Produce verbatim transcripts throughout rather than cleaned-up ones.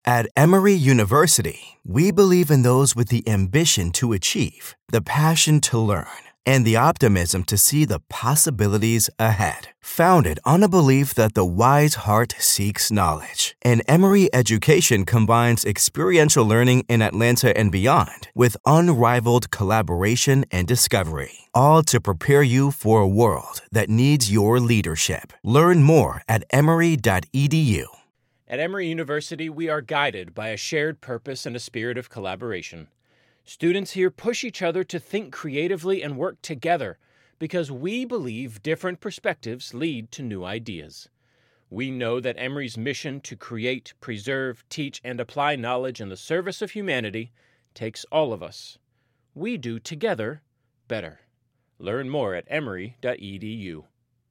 At Emory University, we believe in those with the ambition to achieve, the passion to learn, and the optimism to see the possibilities ahead. Founded on a belief that the wise heart seeks knowledge, and Emory education combines experiential learning in Atlanta and beyond with unrivaled collaboration and discovery, all to prepare you for a world that needs your leadership. Learn more at emory dot e d u. At Emory University, we are guided by a shared purpose and a spirit of collaboration. Students here push each other to think creatively and work together because we believe different perspectives lead to new ideas. We know that Emory's mission to create, preserve, teach, and apply knowledge in the service of humanity takes all of us. We do together better. Learn more at emory dot e d u.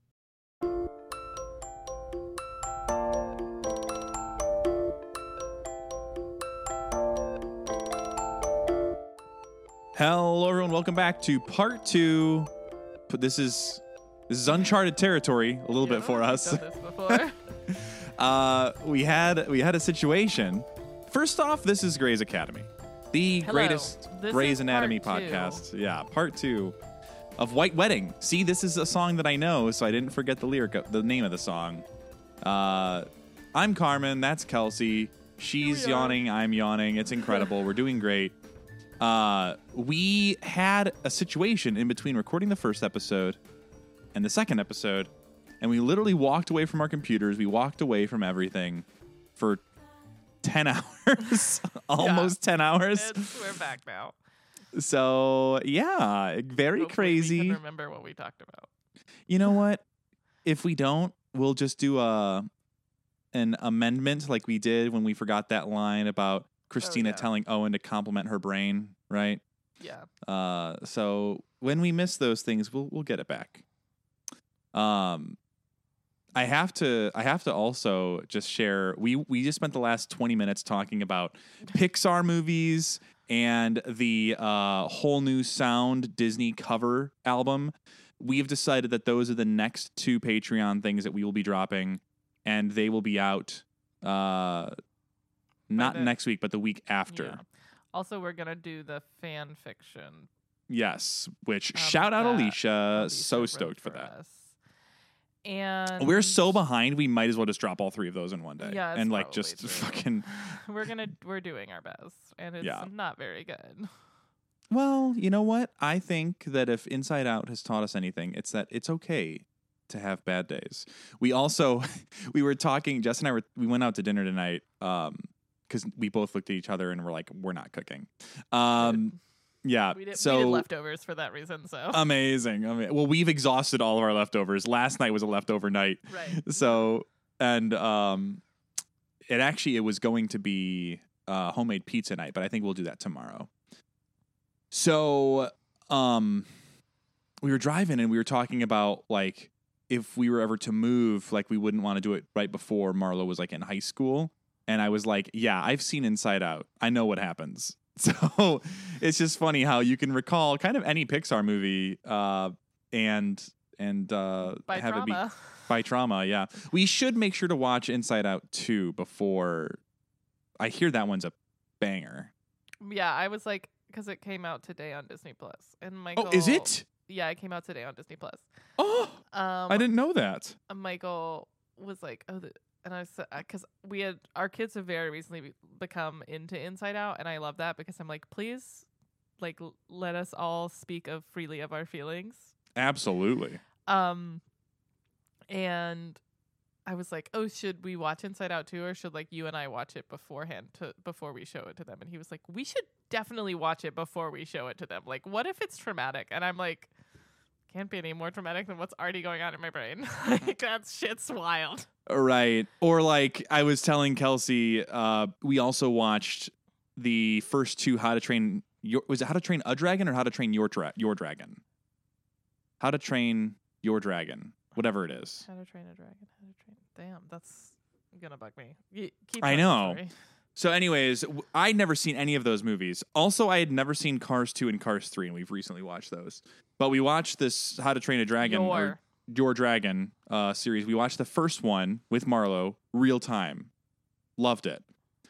Hello, everyone. Welcome back to part two. This is this is uncharted territory a little Yeah, bit for us. We've done this before. uh, we had we had a situation. First off, this is Grey's Academy, the Hello. greatest This Grey's is Anatomy part two. podcast. Yeah, part two of White Wedding. See, this is a song that I know, so I didn't forget the lyric, of, the name of the song. Uh, I'm Carmen. That's Kelsey. She's we are. yawning. I'm yawning. It's incredible. We're doing great. Uh, we had a situation in between recording the first episode and the second episode, and we literally walked away from our computers. We walked away from everything for ten hours, almost ten hours. It's, we're back now. So yeah, very Hopefully crazy. We can remember what we talked about. You know what? If we don't, we'll just do a an amendment like we did when we forgot that line about Christina yeah. telling Owen to compliment her brain, right? Yeah. Uh, so when we miss those things, we'll we'll get it back. Um, I have to I have to also just share. We we just spent the last twenty minutes talking about Pixar movies and the uh, whole new sound Disney cover album. We've decided that those are the next two Patreon things that we will be dropping, and they will be out. Uh, Not the- next week, but the week after. Yeah. Also, we're gonna do the fan fiction. Yes, which um, shout out that Alicia. Alicia So wrote stoked for that. us. And We're so behind, we might as well just drop all three of those in one day. Yeah, it's and like probably just true. fucking. we're gonna we're doing our best, and it's Yeah. not very good. Well, you know what? I think that if Inside Out has taught us anything, it's that it's okay to have bad days. We also we were talking. Jess and I were we went out to dinner tonight. Um, because we both looked at each other and were like, we're not cooking. Um, yeah. We did, so we did leftovers for that reason. So amazing. I mean, well, we've exhausted all of our leftovers. Last night was a leftover night. right. So, and um, it actually, it was going to be uh, homemade pizza night, but I think we'll do that tomorrow. So, um, we were driving and we were talking about like, if we were ever to move, like we wouldn't want to do it right before Marlo was like in high school. And I was like, yeah, I've seen Inside Out. I know what happens. So it's just funny how you can recall kind of any Pixar movie uh, and and uh, By have it be trauma. by trauma. Yeah, we should make sure to watch Inside Out two before. I hear that one's a banger. Yeah, I was like, because it came out today on Disney Plus, and Michael. Oh, is it? Yeah, it came out today on Disney Plus. Oh, Um, I didn't know that. uh, Michael was like, "Oh," the, and I said, "Because we had our kids have very recently be- become into Inside Out, and I love that because I'm like, please, like, l- let us all speak of freely of our feelings." Absolutely. Um, and I was like, "Oh, should we watch Inside Out too, or should like you and I watch it beforehand to before we show it to them?" And he was like, "We should definitely watch it before we show it to them. Like, what if it's traumatic?" And I'm like, can't be any more traumatic than what's already going on in my brain. Like, that shit's wild. Right. Or like I was telling Kelsey, uh, we also watched the first two How to Train Your was it How to Train a Dragon or How to Train Your Dra- Your Dragon? How to Train Your Dragon, whatever it is. How to Train a Dragon. How to Train. Damn, that's gonna bug me. Y- keep I telling the know. story. So anyways, w- I'd never seen any of those movies. Also, I had never seen Cars two and Cars three, and we've recently watched those. But we watched this How to Train a Dragon Your. or Your Dragon uh, series. We watched the first one with Marlo, real time. Loved it.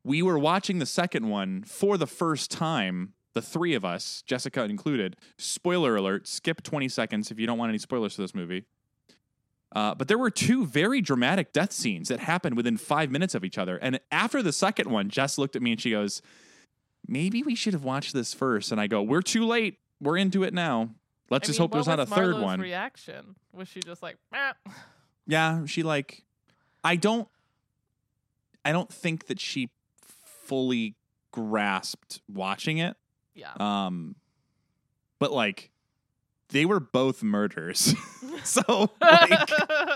we were watching the second one for the first time, the three of us, Jessica included. Spoiler alert, skip twenty seconds if you don't want any spoilers for this movie. Uh, but there were two very dramatic death scenes that happened within five minutes of each other. And after the second one, Jess looked at me and she goes, maybe we should have watched this first. And I go, we're too late. We're into it now. Let's I just mean, hope there's what not a was third Marlo's one. reaction? Was she just like, Meh. Yeah, she like, I don't, I don't think that she fully grasped watching it. Yeah. Um, but like, they were both murders. So, like,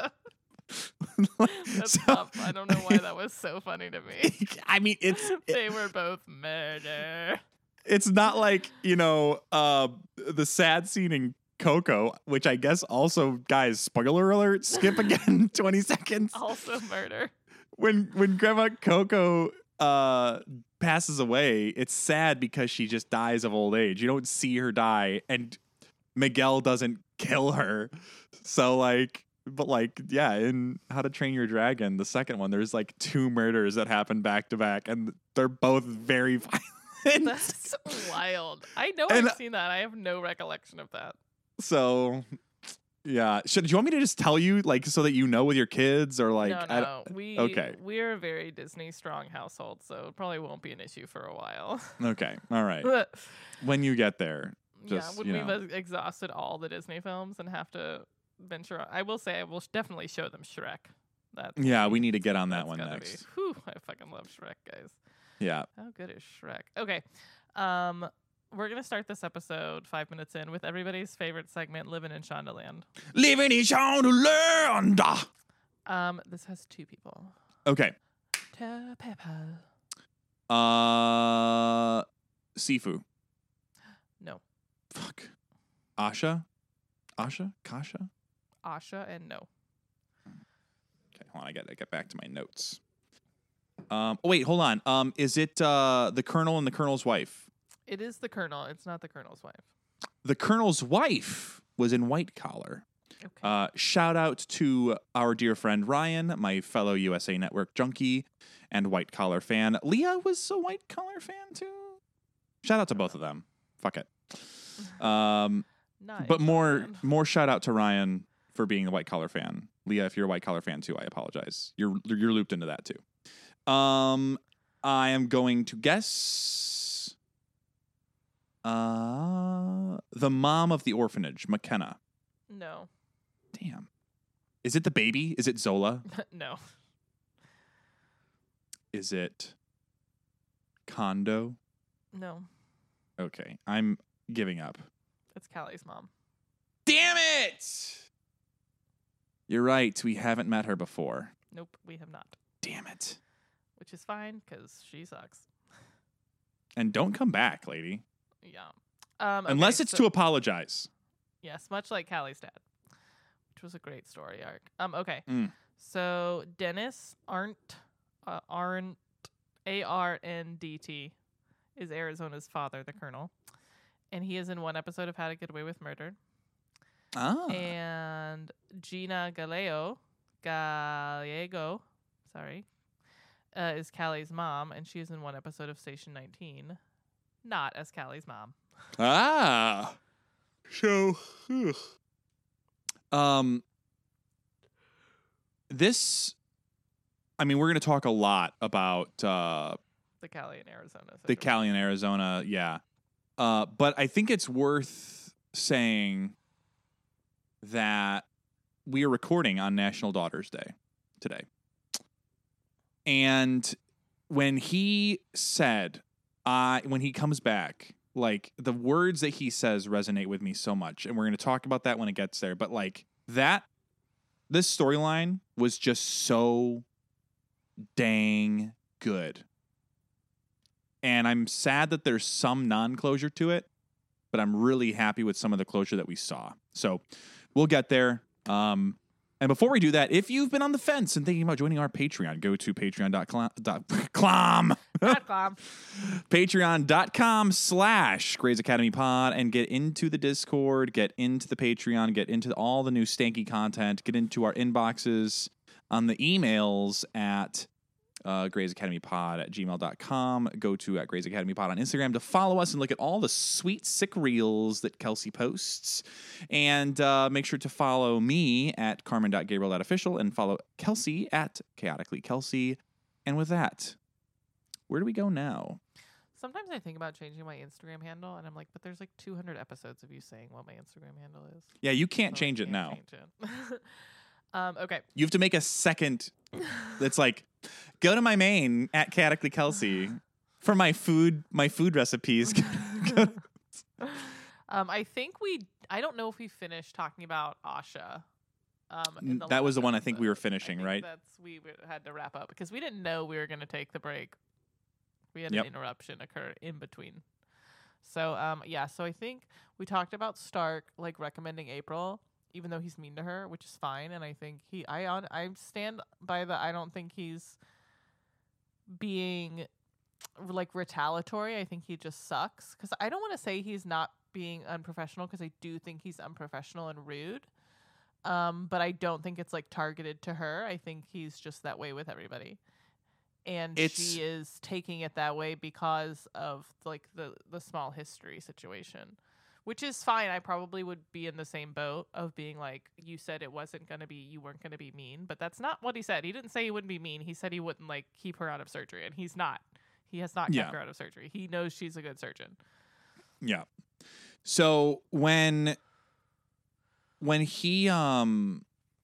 That's so- tough. I don't know why that was so funny to me. I mean, it's They were both murder. it's not like, you know, uh, the sad scene in Coco, which I guess also, guys, spoiler alert, skip again twenty seconds. Also murder. When when Grandma Coco uh, passes away, it's sad because she just dies of old age. You don't see her die, and Miguel doesn't kill her. So like, but like, yeah, in How to Train Your Dragon, the second one, there's like two murders that happen back to back, and they're both very violent. That's so wild. I know And- I've seen that. I have no recollection of that. So, yeah. Should do you want me to just tell you, like, so that you know with your kids, or like, no, I- no. We okay. we're a very Disney strong household, so it probably won't be an issue for a while. okay, all right. When you get there, just yeah, when you we've know. ex- exhausted all the Disney films and have to venture on. I will say I will sh- definitely show them Shrek. That's Yeah, we need to get on that that's one gotta next. Be, whew, I fucking love Shrek, guys. Yeah. How good is Shrek? Okay. Um, we're gonna start this episode five minutes in with everybody's favorite segment, Living in Shondaland. Living in Shondaland. Um, this has two people. Okay. Two people. Uh, Sifu. No. Fuck. Asha? Asha? Kasha? Asha and no. Okay, hold on. I got to get back to my notes. Um, oh, wait, hold on. Um, is it uh, the Colonel and the Colonel's wife? It is the Colonel. It's not the Colonel's wife. The Colonel's wife was in White Collar. Okay. Uh, shout out to our dear friend Ryan, my fellow U S A Network junkie and White Collar fan. Leah was a White Collar fan too. Shout out to both of them. Fuck it. Um, Nice. but more man. more shout out to Ryan for being a White Collar fan. Leah, if you're a White Collar fan too, I apologize. You're you're looped into that too. Um, I am going to guess uh the mom of the orphanage, McKenna. No. Damn. Is it the baby? Is it Zola? No. Is it Kondo? No. Okay, I'm giving up. It's Callie's mom. Damn it! You're right. We haven't met her before. Nope, we have not. Damn it. Which is fine because she sucks. And don't come back, lady. Yeah. Um, okay, Unless it's so- to apologize. Yes, much like Callie's dad, which was a great story arc. Um, okay. Mm. So Dennis Arndt, uh, Arndt, A R N D T, is Arizona's father, the Colonel, and he is in one episode of How to Get Away with Murder. Ah. And Gina Galeo, Gallego, sorry, uh, is Callie's mom, and she is in one episode of Station nineteen, not as Callie's mom. Ah. So, ugh. um, this, I mean, we're going to talk a lot about uh, The Callie in Arizona. the situation. Cali in Arizona, yeah. Uh, but I think it's worth saying that we are recording on National Daughters Day today. And when he said, uh, when he comes back, like the words that he says resonate with me so much. And we're going to talk about that when it gets there. But like that, this storyline was just so dang good. And I'm sad that there's some non-closure to it, but I'm really happy with some of the closure that we saw. So we'll get there. Um, and before we do that, if you've been on the fence and thinking about joining our Patreon, go to patreon dot com. Dot com. Patreon.com slash Grey's Academy Pod and get into the Discord, get into the Patreon, get into all the new stanky content, get into our inboxes on the emails at uh, Grey's Academy Pod at gmail dot com. Go to at Grey's Academy Pod on Instagram to follow us and look at all the sweet, sick reels that Kelsey posts. And uh, make sure to follow me at carmen dot gabriel dot official and follow Kelsey at chaotically Kelsey. And with that, where do we go now? Sometimes I think about changing my Instagram handle, and I'm like, but there's like two hundred episodes of you saying what my Instagram handle is. Yeah, you can't So I change it can't now. change it. um, okay. You have to make a second that's like, go to my main at chaotically Kelsey for my food, my food recipes. um, I think we, I don't know if we finished talking about Asha. Um, in the That was last the one I think we were episode. finishing, I think right? That's we w- had to wrap up because we didn't know we were going to take the break. We had Yep. an interruption occur in between. So um, yeah, so I think we talked about Stark like recommending April, even though he's mean to her, which is fine. And I think he, I on, I stand by the. I don't think he's being like retaliatory. I think he just sucks because I don't want to say he's not being unprofessional because I do think he's unprofessional and rude. Um, but I don't think it's like targeted to her. I think he's just that way with everybody. And It's- she is taking it that way because of like the, the small history situation, which is fine. I probably would be in the same boat of being like, you said it wasn't going to be, you weren't going to be mean, but that's not what he said. He didn't say he wouldn't be mean. He said he wouldn't like keep her out of surgery, and he's not. He has not kept Yeah. her out of surgery. He knows she's a good surgeon. Yeah. So when when he um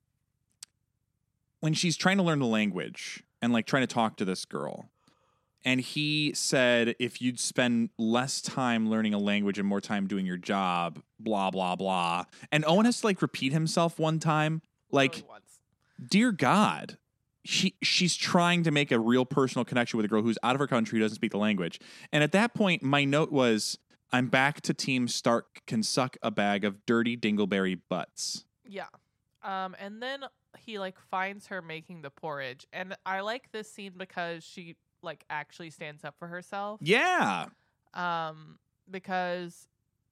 when she's trying to learn the language and like trying to talk to this girl, and he said if you'd spend less time learning a language and more time doing your job, blah blah blah. And Owen has to like repeat himself one time, like, Really once. dear God. She she's trying to make a real personal connection with a girl who's out of her country, who doesn't speak the language. And at that point, my note was, I'm back to Team Stark can suck a bag of dirty dingleberry butts. Yeah. Um, and then he like finds her making the porridge, and I like this scene because she like actually stands up for herself. Yeah. Um, because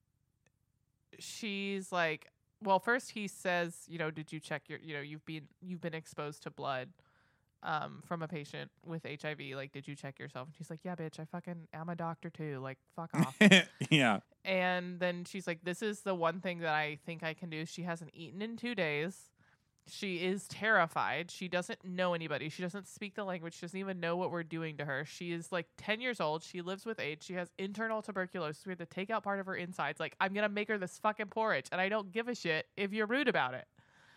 she's like, well, first he says, you know, did you check your, you know, you've been you've been exposed to blood, um, from a patient with H I V. Like, did you check yourself? And she's like, yeah, bitch, I fucking am a doctor too. Like, fuck off. Yeah. And then she's like, this is the one thing that I think I can do. She hasn't eaten in two days. She is terrified. She doesn't know anybody. She doesn't speak the language. She doesn't even know what we're doing to her. She is like ten years old. She lives with AIDS. She has internal tuberculosis. We have to take out part of her insides. Like, I'm going to make her this fucking porridge, and I don't give a shit if you're rude about it.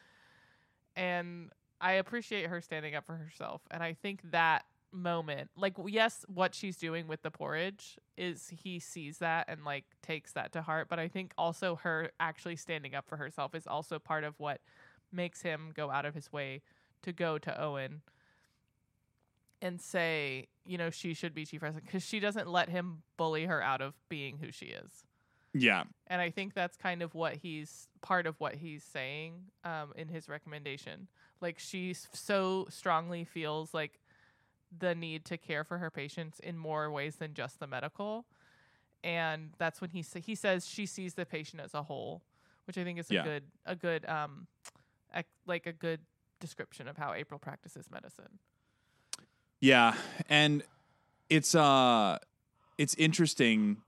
And I appreciate her standing up for herself. And I think that moment, like, yes, what she's doing with the porridge is he sees that and like takes that to heart. But I think also her actually standing up for herself is also part of what makes him go out of his way to go to Owen and say, you know, she should be chief president, because she doesn't let him bully her out of being who she is. Yeah. And I think that's kind of what he's part of what he's saying um, in his recommendation. Like, she s- so strongly feels like the need to care for her patients in more ways than just the medical. And that's when he sa- he says she sees the patient as a whole, which I think is a Yeah. good a good um ec- like a good description of how April practices medicine. Yeah. And it's uh it's interesting,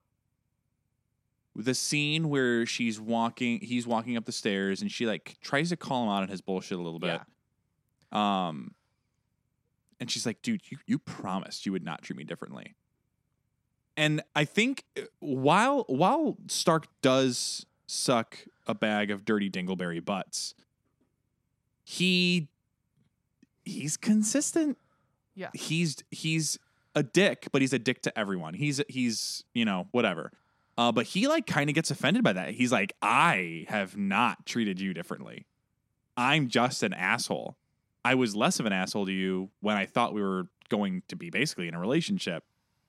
the scene where she's walking he's walking up the stairs and she like tries to call him out on his bullshit a little bit. Um and she's like, dude, you, you promised you would not treat me differently. And I think while while Stark does suck a bag of dirty dingleberry butts, he he's consistent. Yeah. He's he's a dick, but he's a dick to everyone. He's he's, you know, whatever. Uh, but he like kind of gets offended by that. He's like, I have not treated you differently. I'm just an asshole. I was less of an asshole to you when I thought we were going to be basically in a relationship.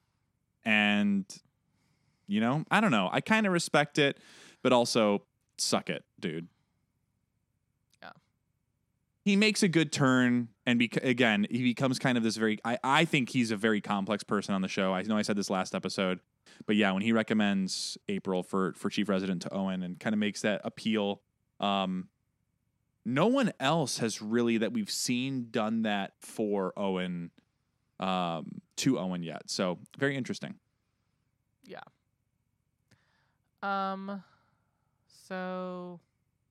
And, you know, I don't know. I kind of respect it, but also suck it, dude. Yeah. He makes a good turn. And bec- again, he becomes kind of this very, I, I think he's a very complex person on the show. I know I said this last episode, but yeah, when he recommends April for, for chief resident to Owen and kind of makes that appeal, um, no one else has really that we've seen done that for Owen um, to Owen yet. So very interesting. Yeah. Um. So.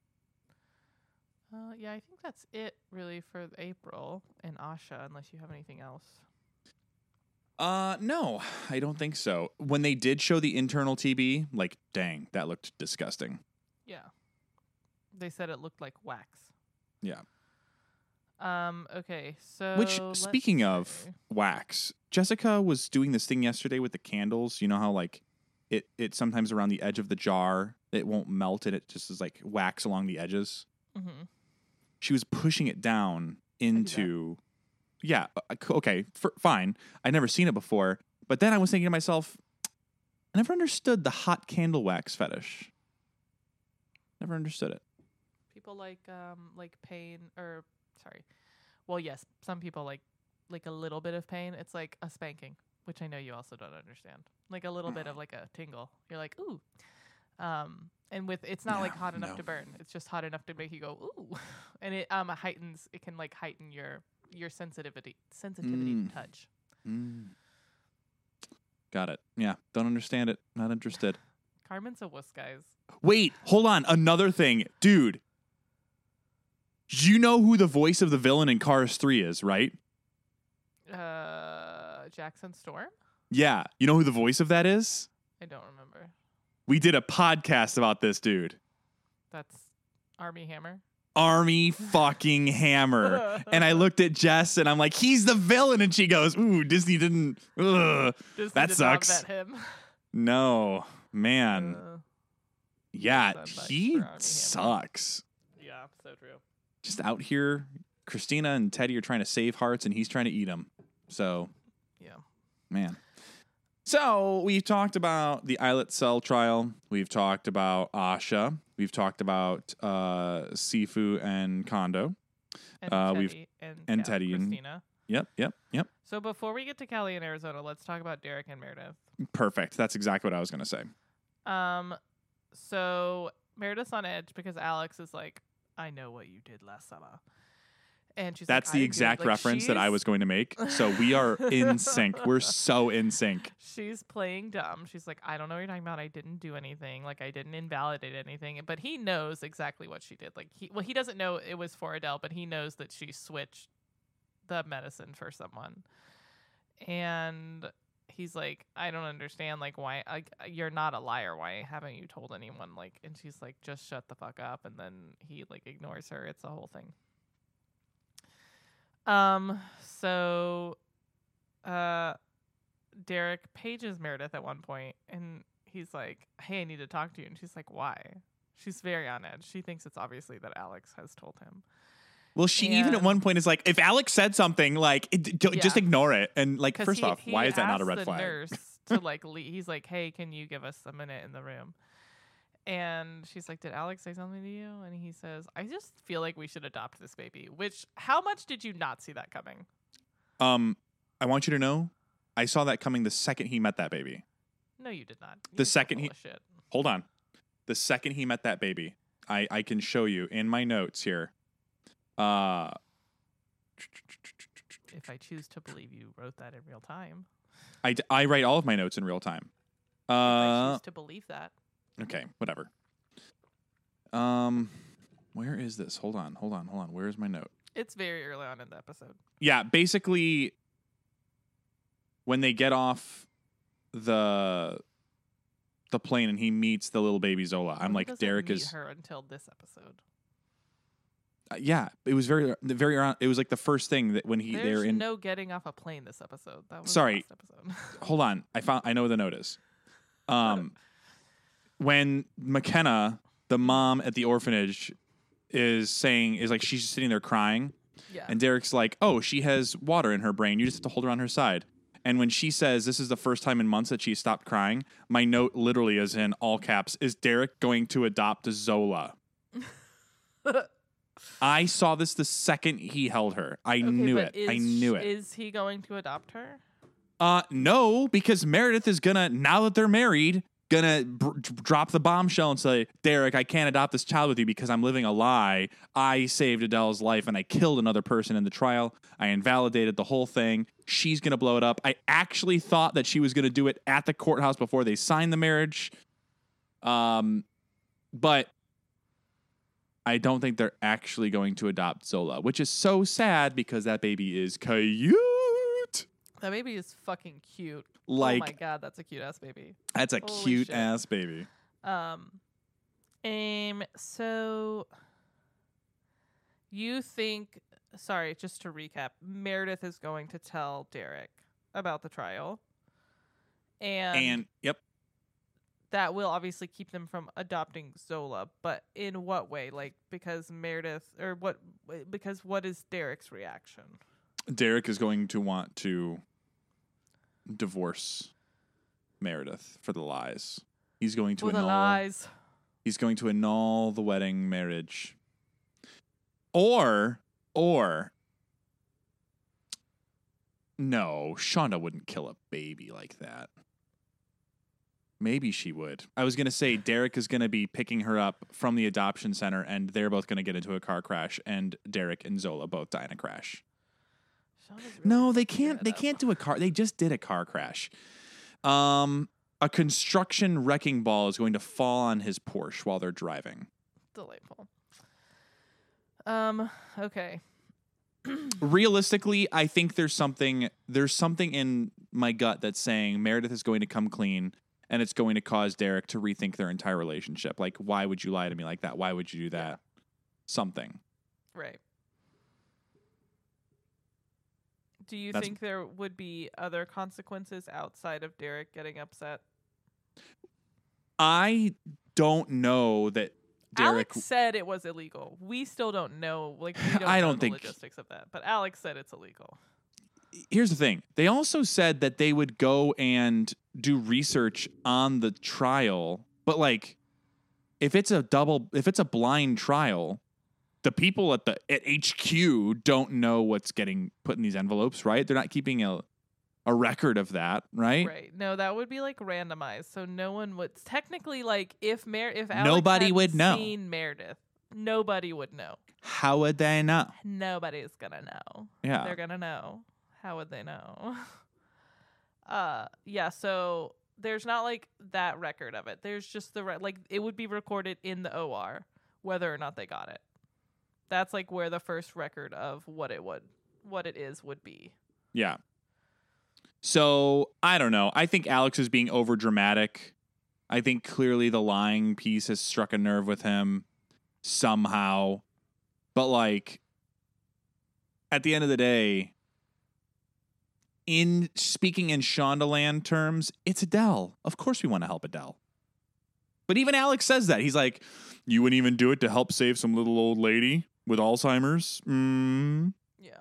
Uh, yeah, I think that's it really for April and Asha, unless you have anything else. Uh, no, I don't think so. When they did show the internal T B, like, dang, that looked disgusting. Yeah. They said it looked like wax. Yeah. Um, okay, so Which, let's speaking of see. wax, Jessica was doing this thing yesterday with the candles. You know how, like, it, it sometimes around the edge of the jar, it won't melt and it just is like wax along the edges. Mm-hmm. She was pushing it down into... Yeah, okay, f- fine. I'd never seen it before. But then I was thinking to myself, I never understood the hot candle wax fetish. Never understood it. People like um like pain or sorry. Well, yes, some people like like a little bit of pain. It's like a spanking, which I know you also don't understand. Like a little bit of like a tingle. You're like, ooh. Um and with it's not No, like hot enough no. to burn. It's just hot enough to make you go, ooh. And it um heightens it can like heighten your your sensitivity sensitivity Mm. to touch. Mm. Got it. Yeah, don't understand it. Not interested. Carmen's a wuss, guys. Wait, hold on. Another thing. Dude, you know who the voice of the villain in Cars three is, right? Uh Jackson Storm? Yeah. You know who the voice of that is? I don't remember. We did a podcast about this dude. That's Army Hammer. Army fucking Hammer. And I looked at Jess and I'm like, he's the villain. And she goes, ooh, Disney didn't. Ugh. Disney That did not sucks. vet him. No, man. Uh, Yeah, Bad vibes he for Armie Hammer. sucks. yeah, so true. Just out here, Christina and Teddy are trying to save hearts and he's trying to eat them. So, Yeah. man. So, we've talked about the islet cell trial. We've talked about Asha. We've talked about uh, Sifu and Kondo. And Uh, Teddy we've- and, and Cal- Teddy and- Christina. Yep, yep, yep. So before we get to Callie in Arizona, let's talk about Derek and Meredith. Perfect. That's exactly what I was going to say. Um, so Meredith's on edge because Alex is like, I know what you did last summer. And she's That's like, the "I exact did." Like, reference that I she's- was going to make. So, we are in sync. We're so in sync. She's playing dumb. She's like, I don't know what you're talking about. I didn't do anything. Like, I didn't invalidate anything. But he knows exactly what she did. Like, he well, he doesn't know it was for Adele, but he knows that she switched the medicine for someone. And he's like, I don't understand. Like, why? Like, you're not a liar. Why haven't you told anyone? Like, and she's like, just shut the fuck up. And then he like ignores her. It's a whole thing. Um. So, uh. Derek pages Meredith at one point and he's like, hey, I need to talk to you. And she's like, why? She's very on edge. She thinks it's obviously that Alex has told him. Well, she even at And- one point is like, if Alex said something, like, it, d- just Yeah. ignore it. And, like, 'Cause first he- off, he why is that not a asked red the flag? nurse to like leave. He's like, hey, can you give us a minute in the room? And she's like, did Alex say something to you? And he says, I just feel like we should adopt this baby. Which, how much did you not see that coming? Um, I want you to know, I saw that coming the second he met that baby. No, you did not. The You're so second full he- of shit. Hold on. The second he met that baby, I, I can show you in my notes here. Uh, If I choose to believe you wrote that in real time. I, d- I write all of my notes in real time. If I Uh, choose to believe that. okay, whatever. Um, where is this? Hold on, hold on, hold on. Where's my note? It's very early on in the episode. Yeah, basically, when they get off the the plane and he meets the little baby Zola, I'm He like, doesn't Derek meet is. her until this episode. Uh, yeah, it was very, very. around- It was like the first thing that when he There's they're in. no getting off a plane this episode. That was Sorry. the last episode. Hold on, I found. I know what the note is. Um, when McKenna, the mom at the orphanage, is saying is like she's sitting there crying. yeah. And Derek's like, oh, she has water in her brain. You just have to hold her on her side. And when she says this is the first time in months that she stopped crying, my note literally is in all caps, is Derek going to adopt a Zola? I saw this the second he held her. I Okay, knew but it. I is knew sh- it. Is he going to adopt her? Uh, no, because Meredith is gonna, now that they're married, gonna br- drop the bombshell and say, Derek, I can't adopt this child with you because I'm living a lie. I saved Adele's life and I killed another person in the trial. I invalidated the whole thing. She's gonna blow it up. I actually thought that she was gonna do it at the courthouse before they signed the marriage. Um, but I don't think they're actually going to adopt Zola, which is so sad because that baby is cute. That baby is fucking cute. Like, oh my god, that's a cute ass baby. That's a Holy cute shit. ass baby. Um, um. So you think? Sorry, just to recap, Meredith is going to tell Derek about the trial, and And yep. that will obviously keep them from adopting Zola. But in what way? Like because Meredith, or what? Because what is Derek's reaction? Derek is going to want to divorce Meredith for the lies. He's going to For the annul lies. He's going to annul the wedding marriage. Or or no, Shonda wouldn't kill a baby like that. Maybe she would. I was going to say Derek is going to be picking her up from the adoption center and they're both going to get into a car crash and Derek and Zola both die in a crash. Shonda's really No, they fucking can't. it They up. can't do a car. They just did a car crash. Um, a construction wrecking ball is going to fall on his Porsche while they're driving. Delightful. Um. Okay. Realistically, I think there's something. There's something in my gut that's saying Meredith is going to come clean, and it's going to cause Derek to rethink their entire relationship. Like, why would you lie to me like that? Why would you do that? Yeah. Something. Right. Do you That's- think there would be other consequences outside of Derek getting upset? I don't know that Derek. Alex said it was illegal. We still don't know. Like we don't I know don't the think- logistics of that. But Alex said it's illegal. Here's the thing. They also said that they would go and do research on the trial, but like if it's a double if it's a blind trial, the people at the at H Q don't know what's getting put in these envelopes, right? They're not keeping a a record of that, right? Right. No, that would be like randomized. So no one would technically like if Mer if Alex Nobody hadn't would know. seen Meredith, nobody would know. How would they know? Nobody's gonna know. Yeah. They're gonna know. How would they know? uh yeah, so there's not like that record of it. There's just the re- like it would be recorded in the O R whether or not they got it. That's like where the first record of what it would what it is would be. Yeah. So, I don't know. I think Alex is being over dramatic. I think clearly the lying piece has struck a nerve with him somehow. But like at the end of the day, in speaking in Shondaland terms, it's Adele. Of course we want to help Adele. But even Alex says that. He's like, you wouldn't even do it to help save some little old lady with Alzheimer's? Mm. Yeah.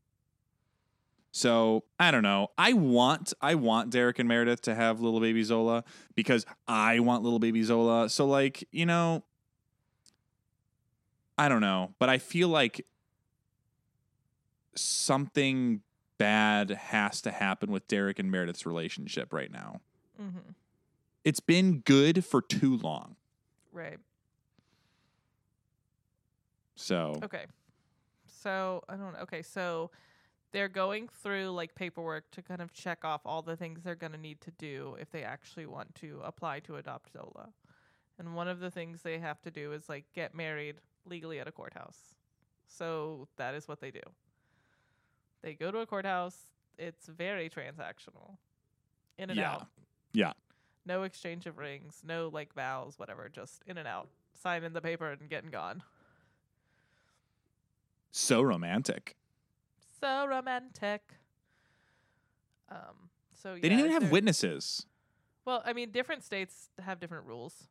So, I don't know. I want I want Derek and Meredith to have little baby Zola because I want little baby Zola. So, like, you know, I don't know. But I feel like something bad has to happen with Derek and Meredith's relationship right now. Mhm. It's been good for too long. Right. So, Okay. So, I don't know. Okay, so they're going through like paperwork to kind of check off all the things they're going to need to do if they actually want to apply to adopt Zola. And one of the things they have to do is like get married legally at a courthouse. So, that is what they do. They go to a courthouse. It's very transactional. In and Yeah. out. Yeah. No exchange of rings, no like vows, whatever, just in and out. Signing the paper and getting gone. so romantic. So romantic. Um. So They yeah, didn't even is have there- witnesses. Well, I mean, different states have different rules,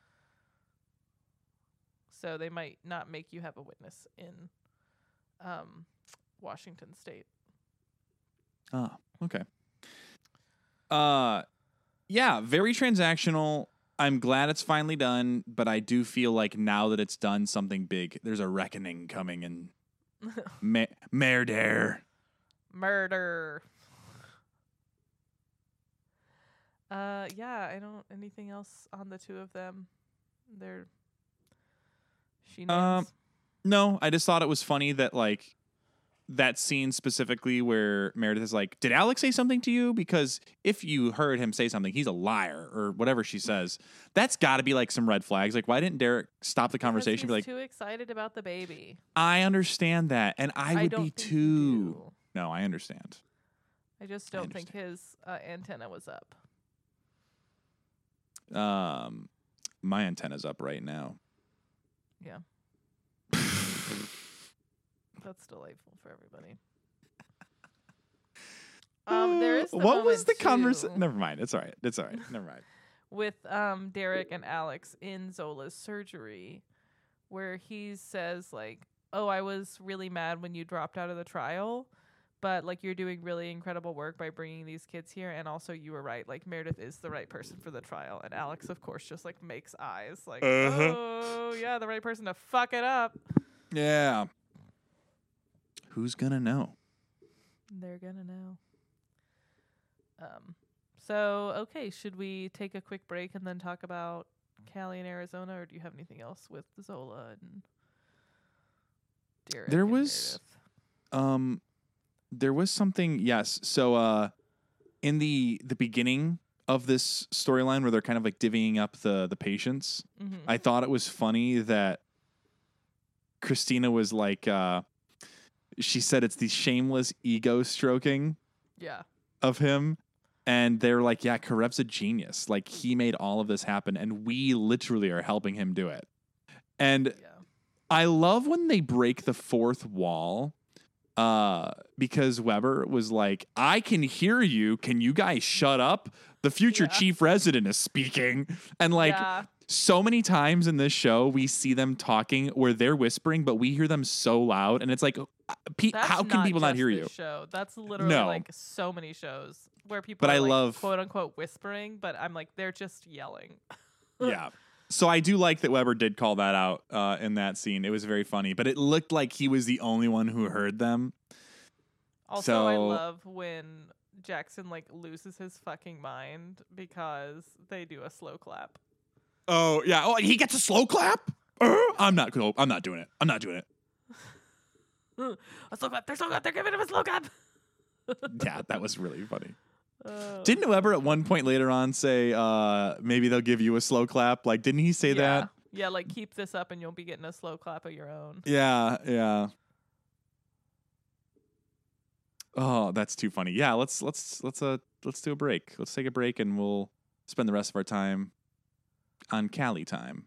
so they might not make you have a witness in, um, Washington State. Oh, okay. Uh, yeah, very transactional. I'm glad it's finally done, but I do feel like now that it's done, something big. There's a reckoning coming in. Ma- Murder. Murder. Uh, yeah, I don't. Anything else on the two of them? They're she Um, names. no, I just thought it was funny that like that scene specifically where Meredith is like, "Did Alex say something to you?" Because if you heard him say something, he's a liar or whatever she says. That's got to be like some red flags. Like, why didn't Derek stop the conversation? Because And he's be like, too excited about the baby. I understand that, and I I would don't be think you too. do. No, I understand. I just I don't think his uh, antenna was up. Um, my antenna's up right now. Yeah. That's delightful for everybody. Um, there is the what was moment, the too, conversation? Never mind. It's all right. It's all right. Never mind. with um Derek and Alex in Zola's surgery, where he says like, "Oh, I was really mad when you dropped out of the trial, but like you're doing really incredible work by bringing these kids here, and also you were right. Like Meredith is the right person for the trial." And Alex, of course, just like makes eyes like, Uh-huh. "Oh, yeah, the right person to fuck it up." Yeah. Who's gonna know? They're gonna know. Um. So okay, should we take a quick break and then talk about Cali in Arizona, or do you have anything else with Zola and Derek? There and was- Meredith? Um, there was something. Yes. So, uh, in the the beginning of this storyline where they're kind of like divvying up the the patients, Mhm. I thought it was funny that Christina was like, uh, she said it's the shameless ego stroking Yeah. of him. And they're like, yeah, Karev's a genius. Like, he made all of this happen, and we literally are helping him do it. And Yeah. I love when they break the fourth wall, uh, because Weber was like, I can hear you. Can you guys shut up? The future Yeah. chief resident is speaking. And like, yeah. so many times in this show, we see them talking where they're whispering, but we hear them so loud. And it's like, uh, Pete, That's how can people not just hear this you? Show. That's literally No. like so many shows where people But are I like, love- quote unquote whispering, but I'm like, they're just yelling. Yeah. So I do like that Weber did call that out uh, in that scene. It was very funny, but it looked like he was the only one who heard them. Also, I So- love when Jackson like loses his fucking mind because they do a slow clap. Oh yeah. Oh, he gets a slow clap. Uh, I'm not. cool. I'm not doing it. I'm not doing it. A slow clap. They're slow clap. They're giving him a slow clap. Yeah, that was really funny. Oh. Didn't Weber at one point later on say, uh, maybe they'll give you a slow clap? Like, didn't he say yeah. that? Yeah, like keep this up and you'll be getting a slow clap of your own. Yeah, yeah. Oh, that's too funny. Yeah, let's let's let's uh let's do a break. Let's take a break and we'll spend the rest of our time on Cali time.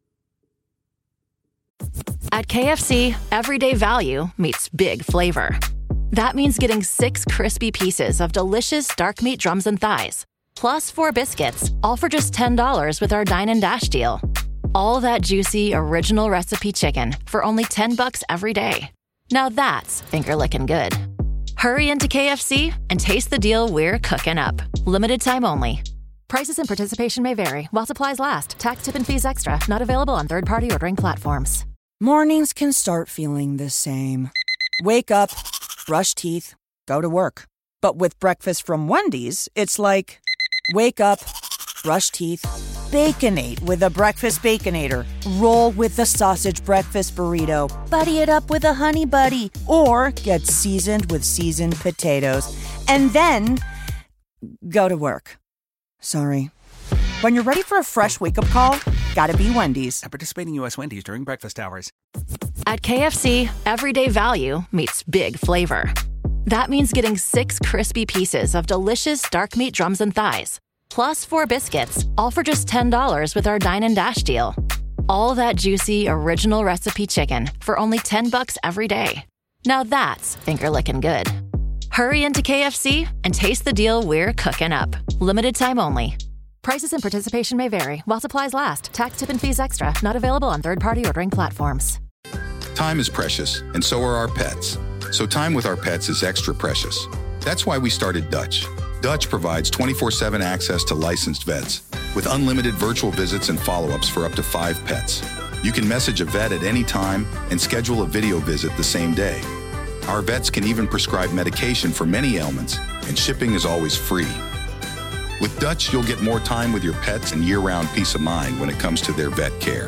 At K F C, everyday value meets big flavor. That means getting six crispy pieces of delicious dark meat drums and thighs, plus four biscuits, all for just ten dollars with our Dine and Dash deal. All that juicy, original recipe chicken for only ten bucks every day. Now that's finger-licking good. Hurry into K F C and taste the deal we're cooking up. Limited time only. Prices and participation may vary while supplies last. Tax, tip, and fees extra. Not available on third-party ordering platforms. Mornings can start feeling the same. Wake up, brush teeth, go to work. But with breakfast from Wendy's, it's like, wake up, brush teeth, Baconate with a Breakfast Baconator. Roll with the Sausage Breakfast Burrito. Buddy it up with a Honey Buddy. Or get seasoned with seasoned potatoes. And then, go to work. Sorry. When you're ready for a fresh wake-up call, gotta be Wendy's. At participating U S Wendy's during breakfast hours. At K F C, everyday value meets big flavor. That means getting six crispy pieces of delicious dark meat drums and thighs, plus four biscuits, all for just ten dollars with our Dine and Dash deal. All that juicy, original recipe chicken for only ten bucks every day. Now that's finger-licking good. Hurry into K F C and taste the deal we're cooking up. Limited time only. Prices and participation may vary while supplies last. Tax, tip, and fees extra. Not available on third-party ordering platforms. Time is precious, and so are our pets. So time with our pets is extra precious. That's why we started Dutch. Dutch provides twenty-four seven access to licensed vets with unlimited virtual visits and follow-ups for up to five pets. You can message a vet at any time and schedule a video visit the same day. Our vets can even prescribe medication for many ailments, and shipping is always free. With Dutch, you'll get more time with your pets and year-round peace of mind when it comes to their vet care.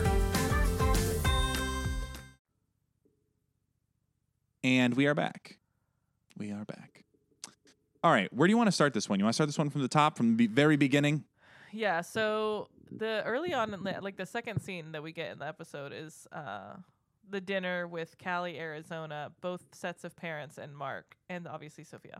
And we are back. We are back. All right, where do you want to start this one? You want to start this one from the top, from the very beginning? Yeah, so the early on, in the, like the second scene that we get in the episode is uh, the dinner with Callie, Arizona, both sets of parents, and Mark, and obviously Sophia.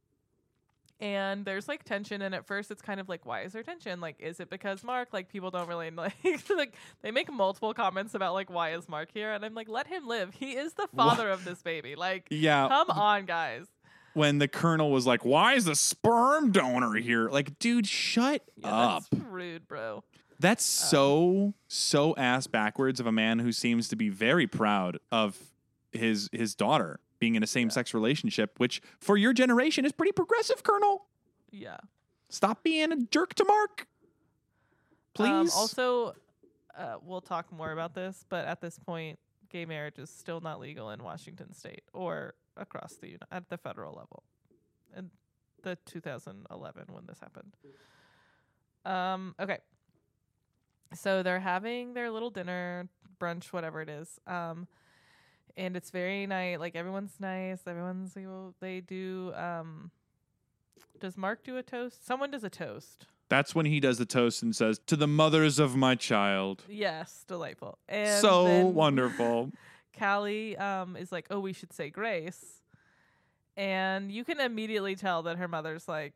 And there's like tension, and at first it's kind of like, why is there tension? Like, is it because Mark? Like, people don't really like, like they make multiple comments about like, why is Mark here? And I'm like, let him live. He is the father what? of this baby. Like, yeah, come on, guys. When the colonel was like, why is the sperm donor here? Like, dude, shut yeah, up. That's rude, bro. That's so, so ass backwards of a man who seems to be very proud of his his daughter being in a same-sex yeah. relationship, which for your generation is pretty progressive, Colonel. Yeah. Stop being a jerk to Mark. Please. Um, also, uh, we'll talk more about this, but at this point, gay marriage is still not legal in Washington State or across the at the federal level. In the two thousand eleven when this happened. Um. Okay. So they're having their little dinner, brunch, whatever it is. Um, and it's very nice. Like, everyone's nice. Everyone's, you know, they do. Um, does Mark do a toast? Someone does a toast. That's when he does the toast and says, to the mothers of my child. Yes, delightful. And so wonderful. Callie um, is like, oh, we should say grace. And you can immediately tell that her mother's, like,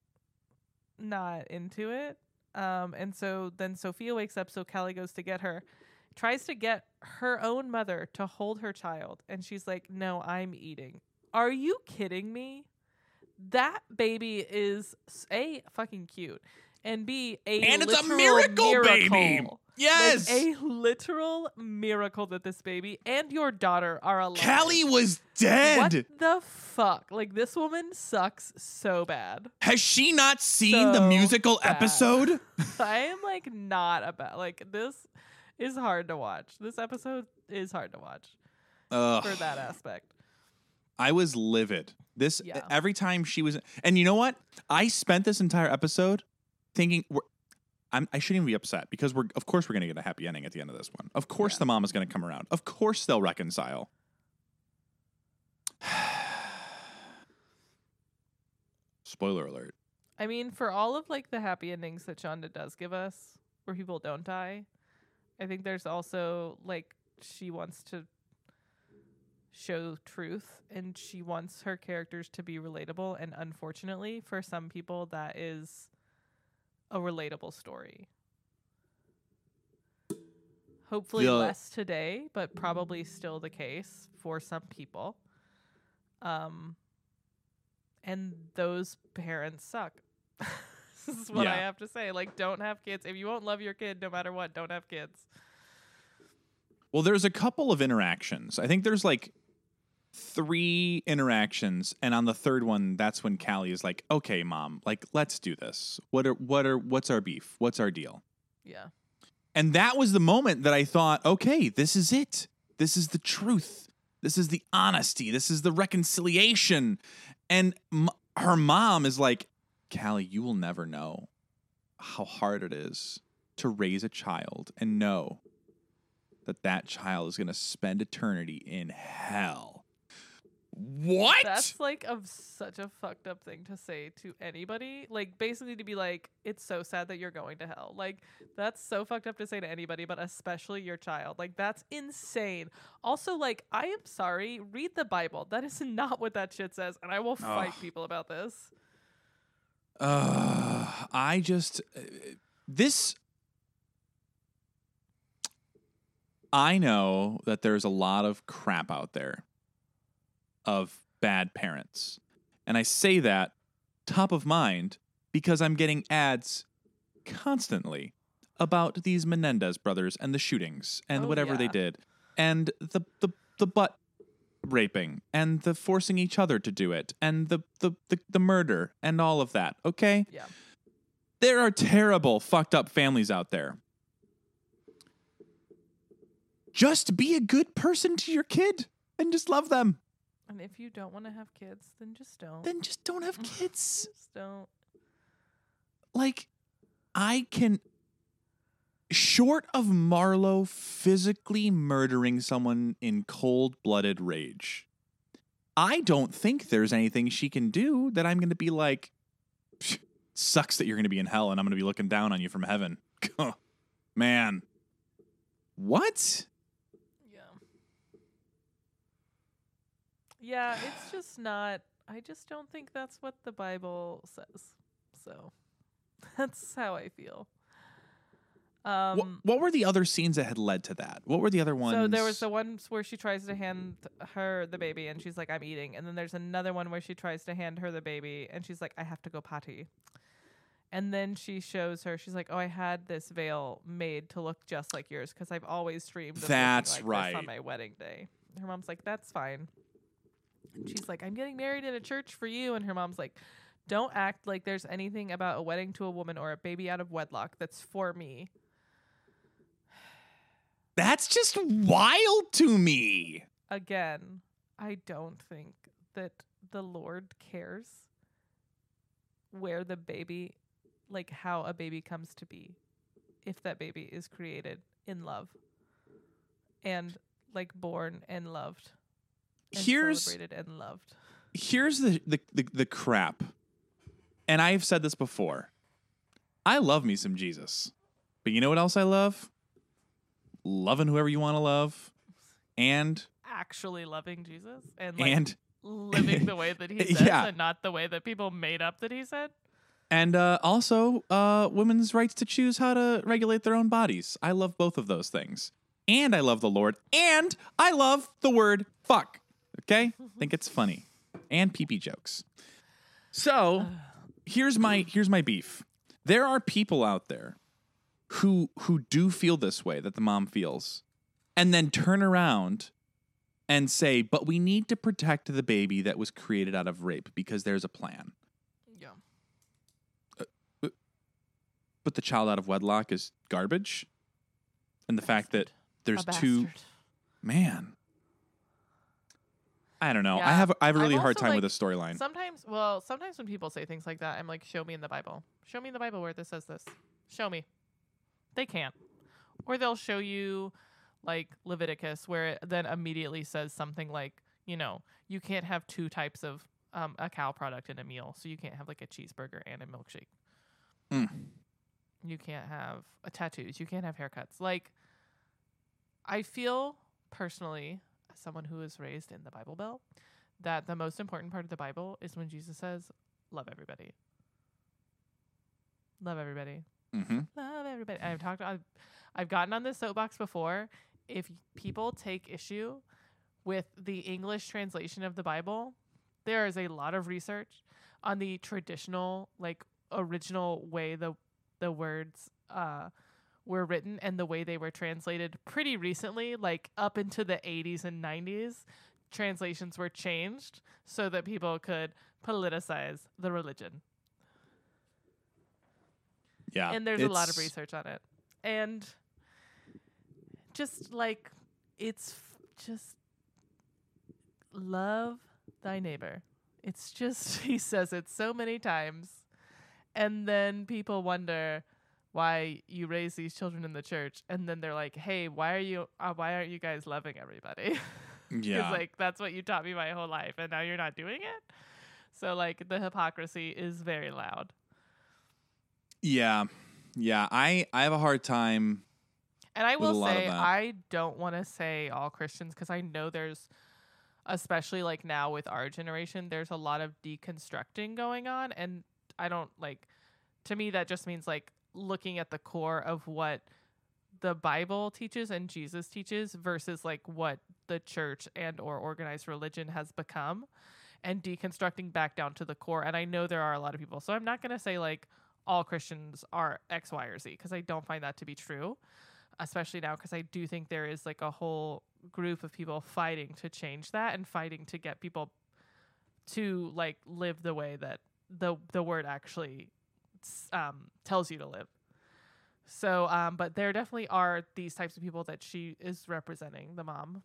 not into it. Um, and so then Sophia wakes up, so Callie goes to get her, tries to get her own mother to hold her child. And she's like, no, I'm eating. Are you kidding me? That baby is A, fucking cute, and B, a and it's a miracle, miracle baby. Yes, like a literal miracle that this baby and your daughter are alive. Callie was dead. What the fuck? Like, this woman sucks so bad. Has she not seen so the musical bad. episode? I am like not about like this is hard to watch. This episode is hard to watch Ugh. for that aspect. I was livid. This yeah. every time she was, and you know what? I spent this entire episode thinking, we're, I'm, I shouldn't even be upset because we're, of course, we're going to get a happy ending at the end of this one. Of course, yeah. the mom is going to come around. Of course, they'll reconcile. Spoiler alert. I mean, for all of like the happy endings that Shonda does give us, where people don't die, I think there's also like she wants to show truth and she wants her characters to be relatable, and unfortunately for some people that is a relatable story. Hopefully yeah. less today, but probably still the case for some people. Um and those parents suck. This is what yeah. I have to say. Like, don't have kids. If you won't love your kid no matter what, don't have kids. Well, there's a couple of interactions. I think there's like three interactions, and on the third one, that's when Callie is like, "Okay, mom, like let's do this. What are what are what's our beef? What's our deal?" Yeah. And that was the moment that I thought, "Okay, this is it. This is the truth. This is the honesty. This is the reconciliation." And m- her mom is like, "Callie, you will never know how hard it is to raise a child and know that that child is going to spend eternity in hell." What? That's like a, such a fucked up thing to say to anybody. Like, basically to be like, it's so sad that you're going to hell. Like, that's so fucked up to say to anybody, but especially your child. Like, that's insane. Also, like, I am sorry, read the Bible. That is not what that shit says, and I will fight Ugh. people about this. Uh, I just... Uh, this... I know that there's a lot of crap out there of bad parents. And I say that top of mind because I'm getting ads constantly about these Menendez brothers and the shootings and oh, whatever yeah. they did. And the, the, the butt raping and the forcing each other to do it and the, the, the, the murder and all of that. Okay? Yeah. There are terrible, fucked up families out there. Just be a good person to your kid and just love them. And if you don't want to have kids, then just don't. Then just don't have kids. Just don't. like, I can, short of Marlo physically murdering someone in cold-blooded rage, I don't think there's anything she can do that I'm going to be like, sucks that you're going to be in hell and I'm going to be looking down on you from heaven. Man. What? Yeah. Yeah, it's just not, I just don't think that's what the Bible says. So that's how I feel. Um, what, what were the other scenes that had led to that? What were the other ones? So there was the one where she tries to hand her the baby and she's like, I'm eating. And then there's another one where she tries to hand her the baby and she's like, I have to go potty. And then she shows her, she's like, oh, I had this veil made to look just like yours because I've always dreamed of That's looking like right. this on my wedding day. Her mom's like, that's fine. And she's like, I'm getting married in a church for you. And her mom's like, don't act like there's anything about a wedding to a woman or a baby out of wedlock that's for me. That's just wild to me. Again, I don't think that the Lord cares where the baby, like how a baby comes to be, if that baby is created in love and like born and loved and here's celebrated and loved. Here's the, the, the, the crap. And I've said this before. I love me some Jesus. But you know what else I love? Loving whoever you want to love, and actually loving Jesus and like and living the way that he says yeah. and not the way that people made up that he said. And uh, also uh, women's rights to choose how to regulate their own bodies. I love both of those things. And I love the Lord. And I love the word fuck. Okay? I think it's funny. And pee-pee jokes. So here's my here's my beef. There are people out there who who do feel this way that the mom feels, and then turn around and say, but we need to protect the baby that was created out of rape because there's a plan. Yeah. Uh, but, but the child out of wedlock is garbage? And the fact that there's two... Man. I don't know. Yeah. I have I have a really I'm hard also, time like, with this storyline. Sometimes, well, sometimes when people say things like that, I'm like, show me in the Bible. Show me in the Bible where this says this. Show me. They can't. Or they'll show you like Leviticus where it then immediately says something like, you know, you can't have two types of um, a cow product in a meal. So you can't have like a cheeseburger and a milkshake. Mm. You can't have uh, tattoos. You can't have haircuts. Like, I feel personally, as someone who was raised in the Bible Belt, that the most important part of the Bible is when Jesus says, love everybody. Love everybody. Mm-hmm. Love everybody. I've talked. I've, I've gotten on this soapbox before. If people take issue with the English translation of the Bible, there is a lot of research on the traditional, like original way the the words uh, were written and the way they were translated. Pretty recently, like up into the eighties and nineties, translations were changed so that people could politicize the religion. Yeah, and there's a lot of research on it. And just like, it's f- just love thy neighbor. It's just, he says it so many times. And then people wonder why you raise these children in the church. And then they're like, hey, why are you, uh, why aren't you guys loving everybody? Yeah. Because like, that's what you taught me my whole life. And now you're not doing it. So like the hypocrisy is very loud. Yeah. Yeah. I, I have a hard time. And I will say, that. I don't want to say all Christians because I know there's, especially like now with our generation, there's a lot of deconstructing going on. And I don't like, to me, that just means like looking at the core of what the Bible teaches and Jesus teaches versus like what the church and or organized religion has become, and deconstructing back down to the core. And I know there are a lot of people, so I'm not going to say like all Christians are X, Y, or Z, because I don't find that to be true, especially now, because I do think there is like a whole group of people fighting to change that and fighting to get people to like live the way that the the word actually um, tells you to live. So, um, but there definitely are these types of people that she is representing, the mom.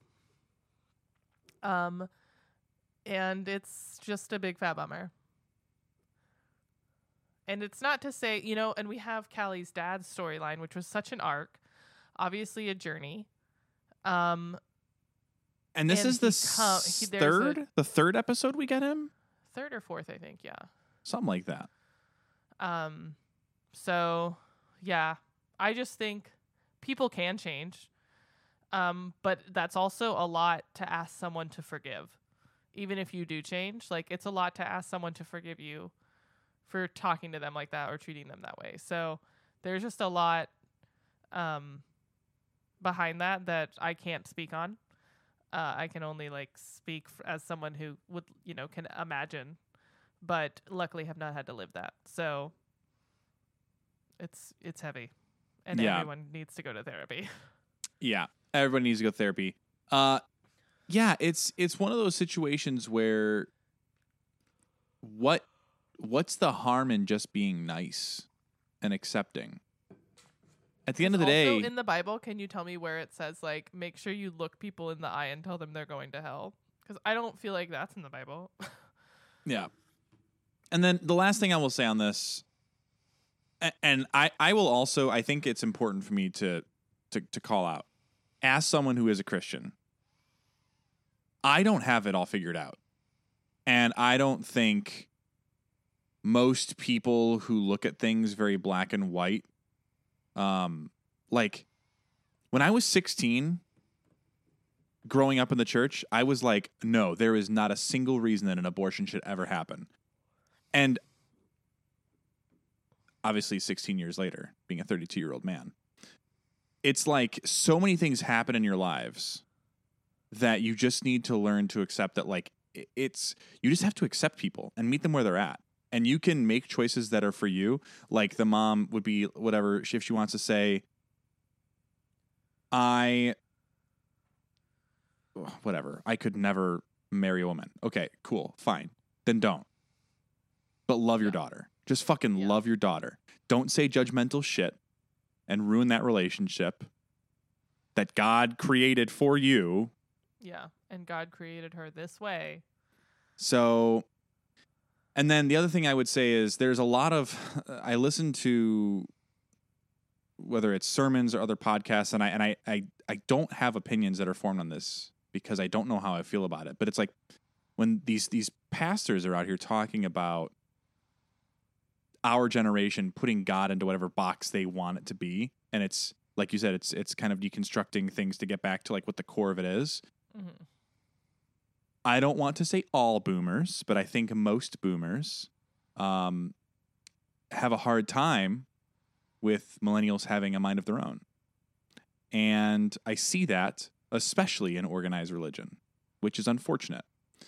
Um, and it's just a big fat bummer. And it's not to say, you know, and we have Callie's dad's storyline, which was such an arc, obviously a journey. Um, and this and is the he com- he- there's third, a- the third episode we get him, third or fourth, I think. Yeah. something like that. Um, so yeah, I just think people can change. Um, but that's also a lot to ask someone to forgive. Even if you do change, like it's a lot to ask someone to forgive you for talking to them like that or treating them that way. So there's just a lot um, behind that that I can't speak on. Uh, I can only like speak f- as someone who would, you know, can imagine, but luckily have not had to live that. So it's it's heavy, and Yeah. everyone needs to go to therapy. Yeah, everybody needs to go to therapy. Uh, yeah, it's it's one of those situations where what what's the harm in just being nice and accepting? At the end of the day, Also in the Bible, can you tell me where it says like make sure you look people in the eye and tell them they're going to hell? Because I don't feel like that's in the Bible. yeah. And then the last thing I will say on this, a- and I, I will also, I think it's important for me to, to to call out, as someone who is a Christian, I don't have it all figured out. And I don't think most people who look at things very black and white, um, like when I was sixteen, growing up in the church, I was like, no, there is not a single reason that an abortion should ever happen. And obviously sixteen years later, being a thirty-two-year-old man, it's like so many things happen in your lives that you just need to learn to accept that, like, it's, you just have to accept people and meet them where they're at. And you can make choices that are for you. Like the mom would be whatever, if she wants to say, I, whatever, I could never marry a woman. Okay, cool, fine. Then don't. But love your daughter. Just fucking Yeah. love your daughter. Don't say judgmental shit and ruin that relationship that God created for you. Yeah. And God created her this way. So, and then the other thing I would say is there's a lot of, I listen to whether it's sermons or other podcasts, and I and I, I I don't have opinions that are formed on this because I don't know how I feel about it. But it's like when these these pastors are out here talking about our generation putting God into whatever box they want it to be, and it's like you said, it's it's kind of deconstructing things to get back to like what the core of it is. Mm-hmm. I don't want to say all boomers, but I think most boomers um, have a hard time with millennials having a mind of their own. And I see that especially in organized religion, which is unfortunate.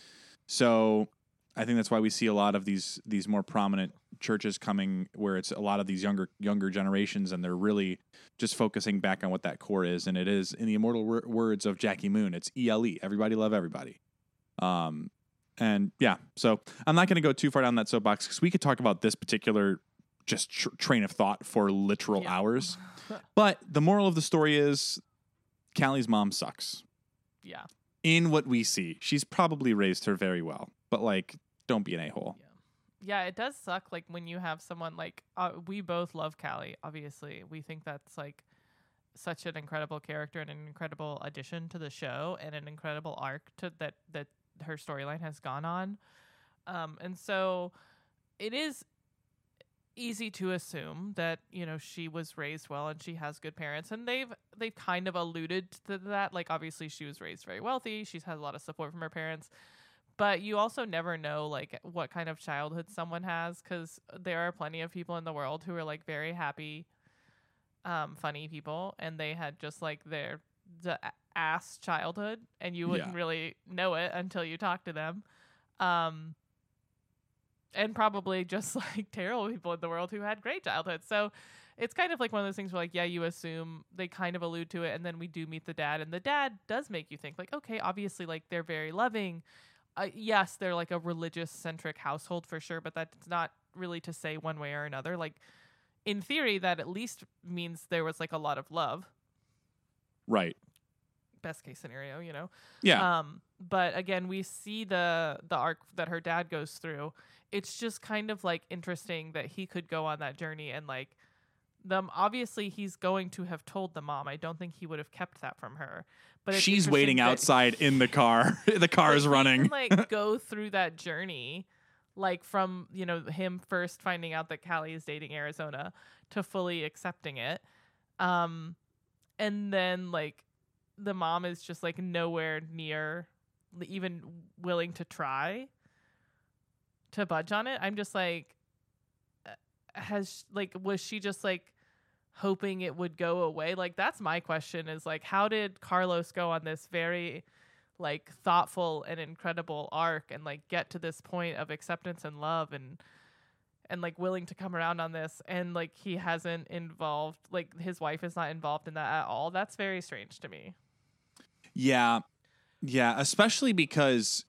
So I think that's why we see a lot of these these more prominent churches coming where it's a lot of these younger younger generations, and they're really just focusing back on what that core is. And it is, in the immortal wor- words of Jackie Moon, it's E L E, everybody love everybody. Um, and yeah, so I'm not going to go too far down that soapbox because we could talk about this particular just tr- train of thought for literal Yeah. hours. But the moral of the story is Callie's mom sucks. Yeah. In what we see, she's probably raised her very well, but like, don't be an a-hole. Yeah. Yeah, it does suck. Like when you have someone like, uh, we both love Callie, obviously. We think that's like such an incredible character and an incredible addition to the show and an incredible arc to that, that her storyline has gone on. Um, and so it is easy to assume that, you know, she was raised well and she has good parents, and they've they've kind of alluded to that. Like obviously she was raised very wealthy, she's had a lot of support from her parents, but you also never know like what kind of childhood someone has, because there are plenty of people in the world who are like very happy, um funny people, and they had just like their the ass childhood, and you wouldn't Yeah. really know it until you talk to them. um And probably just like terrible people in the world who had great childhoods. So it's kind of like one of those things where like, yeah, you assume, they kind of allude to it. And then we do meet the dad, and the dad does make you think like, okay, obviously like they're very loving. Uh, yes, they're like a religious centric household for sure, but that's not really to say one way or another. Like in theory, that at least means there was like a lot of love. Right. best case scenario, you know? Yeah. Um, but again, we see the the arc that her dad goes through. It's just kind of like interesting that he could go on that journey and like them. Obviously, he's going to have told the mom. I don't think he would have kept that from her. But it's she's waiting that outside in the car. The car is running. He can, like go through that journey, like from you know him first finding out that Callie is dating Arizona to fully accepting it, um, and then like the mom is just like nowhere near even willing to try to budge on it. I'm just like, has like was she just like hoping it would go away? Like that's my question, is like, how did Carlos go on this very like thoughtful and incredible arc and like get to this point of acceptance and love and and like willing to come around on this, and like he hasn't involved, like his wife is not involved in that at all? That's very strange to me. Yeah. Yeah, especially because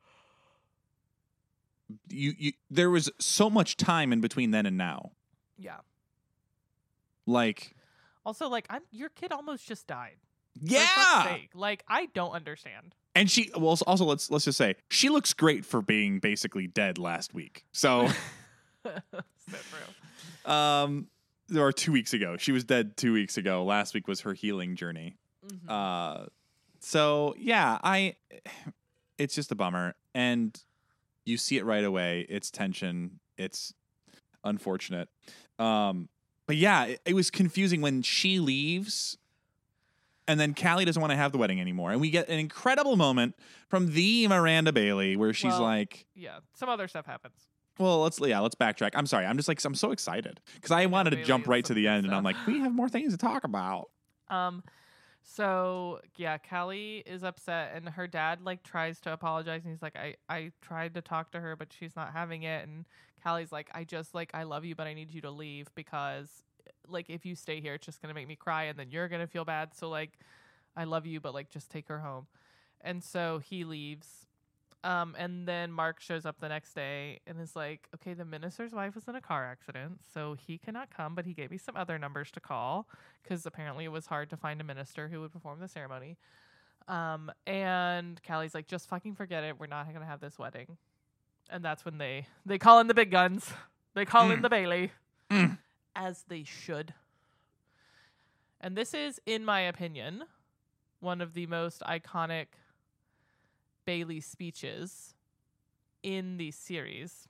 you you there was so much time in between then and now. Yeah. Like Also, like, I'm your kid almost just died. For yeah. fuck's sake. Like, I don't understand. And she well also let's let's just say she looks great for being basically dead last week. So So true. um or two weeks ago. She was dead two weeks ago. Last week was her healing journey. Mm-hmm. Uh so yeah, I it's just a bummer. And you see it right away. It's tension. It's unfortunate. Um But yeah, it, it was confusing when she leaves and then Callie doesn't want to have the wedding anymore. And we get an incredible moment from the Miranda Bailey where she's Well, like, yeah, some other stuff happens. well, let's, yeah, let's backtrack. I'm sorry. I'm just like, I'm so excited because I wanted to Bailey jump is right to some the good end. And I'm stuff. like, we have more things to talk about. Um, so yeah, Callie is upset, and her dad like tries to apologize, and he's like, I, I tried to talk to her, but she's not having it. And Callie's like, I just like, I love you, but I need you to leave because like, if you stay here, it's just going to make me cry and then you're going to feel bad. So like, I love you, but like, just take her home. And so he leaves. Um, and then Mark shows up the next day and is like, okay, the minister's wife was in a car accident, so he cannot come, but he gave me some other numbers to call because apparently it was hard to find a minister who would perform the ceremony. Um, and Callie's like, just fucking forget it. We're not going to have this wedding. And that's when they, they call in the big guns. They call Mm. in the Bailey. Mm. As they should. And this is, in my opinion, one of the most iconic Bailey speeches in the series.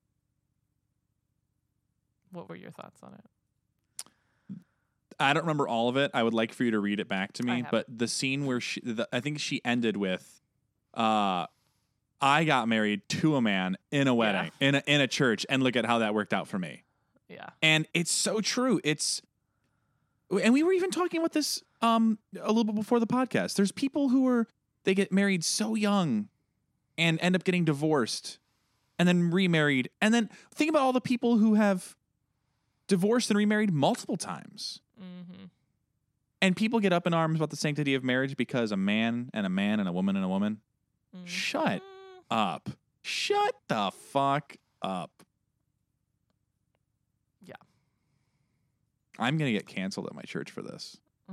What were your thoughts on it? I don't remember all of it. I would like for you to read it back to I me. have But the scene where she, the, I think she ended with, uh, I got married to a man in a wedding, in a, in a church, and look at how that worked out for me. Yeah. And it's so true. It's, and we were even talking about this um a little bit before the podcast. There's people who are, they get married so young and end up getting divorced and then remarried. And then think about all the people who have divorced and remarried multiple times. Mm-hmm. And people get up in arms about the sanctity of marriage because a man and a man and a woman and a woman. Mm-hmm. Shut up. Shut the fuck up. Yeah. I'm going to get canceled at my church for this.